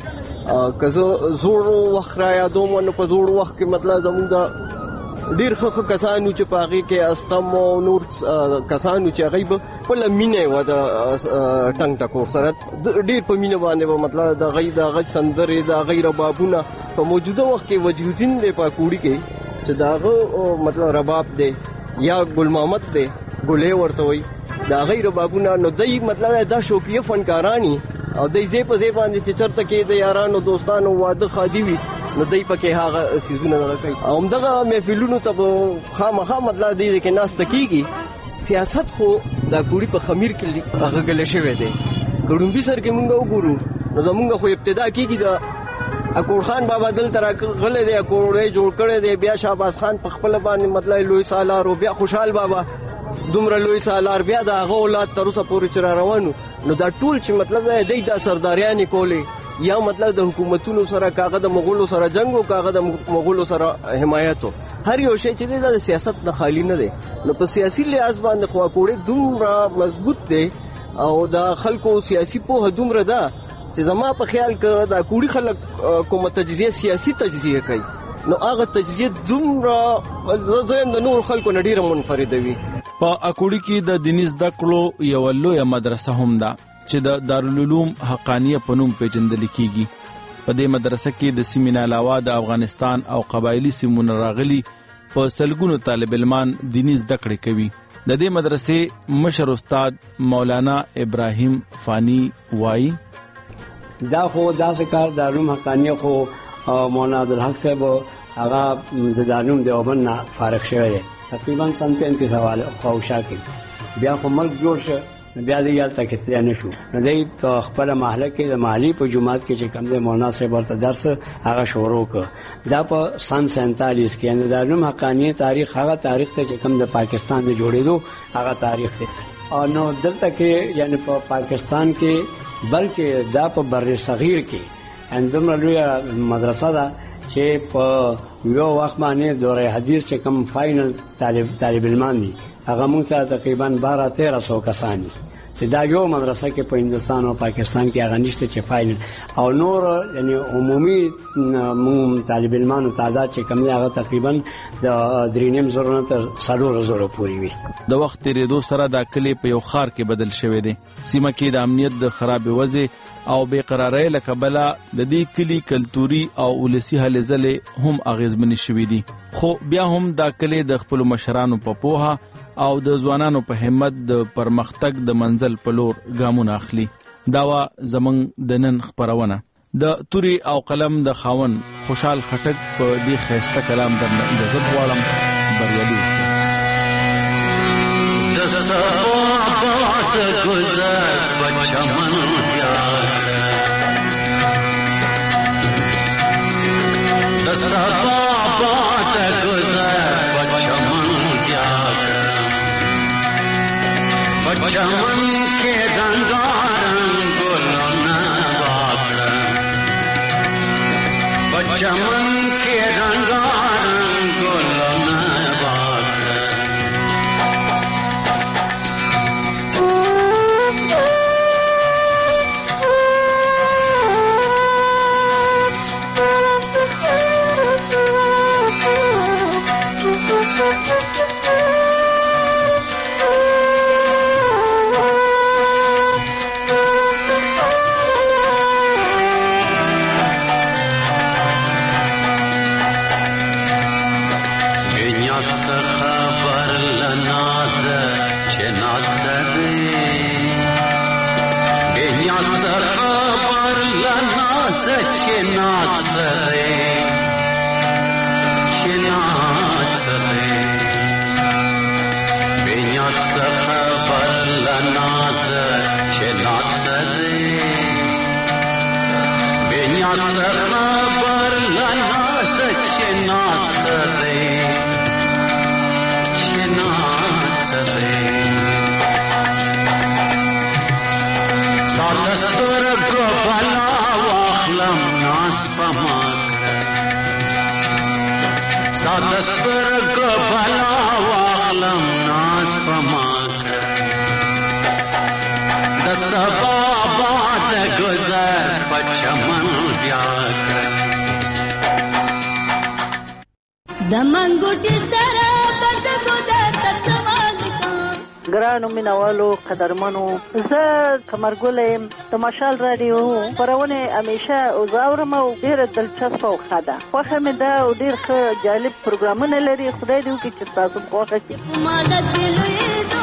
کزه زوړ وخت را یادوم نو په زوړ وخت کې مطلب زموږ ډیر ښه کسانو چې په هغې کې استم او نور کسانو چې هغوی به خپله مینه وه د ټنګ ټکور سره ډیر په مینه باندې به مطلب د هغوی د هغه سندرې د هغوی ربابونه په موجوده وخت کې وجودین دی په کوړي کې چې د هغه مطلب رباب دی یا ګل محمد دی ګلې ورته وایي د هغوی ربابونه نو دی مطلب دا شوقیه فنکارانی او دی ځای په ځای باندې چې چېرته کې د یارانو دوستانو واده ښادي وي نو دی پکې هغه څیزونه دغه کوي او همدغه محفلونو ته به خامخا مطلب دی کې ناسته کېږي سیاست خو دا کوړي په خمیر کې هغه ګلې شوی دی ګړومبي سر کې مونږ وګورو نو زمونږ خو ابتدا کېږي د اکوړ خان بابا دلته راغلی دی اکوړ جوړ کړی دی بیا شهباز خان په خپله باندې مطلب لوی سالار او بیا خوشحال بابا دومره لوی سالار بیا د هغه اولاد تر اوسه پورې چې را روانو نو دا ټول چې مطلب دی دا سرداریانې کولې یا مطلب د حکومتونو سره کاغه د مغولو سره جنگ او کاغه د مغولو سره حمایت هر یو شی چې دی د سیاست نه خالی نه دی نو په سیاسي لحاظ باندې خو اکوړې دومره مضبوط دی او د خلکو سیاسي پوهه دومره ده چې زما په خیال کې دا کوړي خلک کومه تجزیه سیاسي تجزیه کوي نو هغه تجزیه دومره زم د نور خلکو نه ډیره منفرده وي په اکوړي کې د دیني زده کړو یو لویه مدرسه هم ده چې د دارالعلوم حقانیه په نوم پیژندل کیږي په دې مدرسه کې د سیمې نه علاوه د افغانستان او قبایلی سیمونو راغلي په سلګونو طالب علمان دیني زده کړې کوي د دې مدرسې مشر استاد مولانا ابراهیم فانی وایي دا خو داسې کار د علوم حقانیه خو مولانا عبدالحق صاحب هغه د دارالعلوم دیوبند نه فارغ شوی دی تقریبا سن 35 خواوشا کې بیا خو ملک جوړ شو بیا دې هلته کې تللی نه شو نو دی په خپله محله کې د محلي په جومات کې چې کوم دی مولانا صاحب ورته درس هغه شروع کړ دا په سن 47 کې یعنې د علوم حقانیه تاریخ هغه تاریخ دی چې کوم د پاکستان د جوړېدو هغه تاریخ دی او نو دلته کې یعنې په پاکستان کې بلکې دا په بر صغیر کې اندومره لویه مدرسه ده چې په یو وخت باندې دوره حدیث چې کوم فاینل طالب علمان دي هغه موږ سره تقریبا 1200 کسان دي چې دا یو مدرسه کې په هندوستان او پاکستان کې هغه نشته چې فاینل او نور یعنی عمومي طالب علمانو تعداد چې کوم دی هغه تقریبا د 3.5 نه تر 4 پورې وي د وخت تیریدو سره دا کلی په یو ښار کې بدل شوی دی سیمه کې د امنیت د خراب وضع او بے قراری له کبله د دې کلی کلتوري او ولسی هلې ځلې هم اغیزمن شوي دي خو بیا هم دا کلی د خپل مشرانو په پوهه او د ځوانانو په همت د پرمختګ د منزل په لور ګامونه اخلي دا وا زمنګ د نن خبرونه د توري او قلم د خاون خوشحال خټک په دې خيسته کلام درنه اجازه غواړم بریالي د صفات گذر بچمن د صفات گذر بچمن بچمن کے رنگارنگ گلونا باکڑا بچمن کے رنگارنگ گلونا باکڑا دستور کو بلا واخلم ناس پما ستا دستور کو بلا واخلم ناس پما د سبا باد گذر پچمن بیا د منګوټي سره بدګو د تتوالکان ګرانو مینوالو قدرمنو زه کمرګولم د مشال رادیو خپرونه همیشه اوزاورم او ډیره دلچسپه او ښه ده خوښه مې ده او ډیر ښه جالب پروګرامونه لري خدای دې وکړي چې تاسو خوښه شي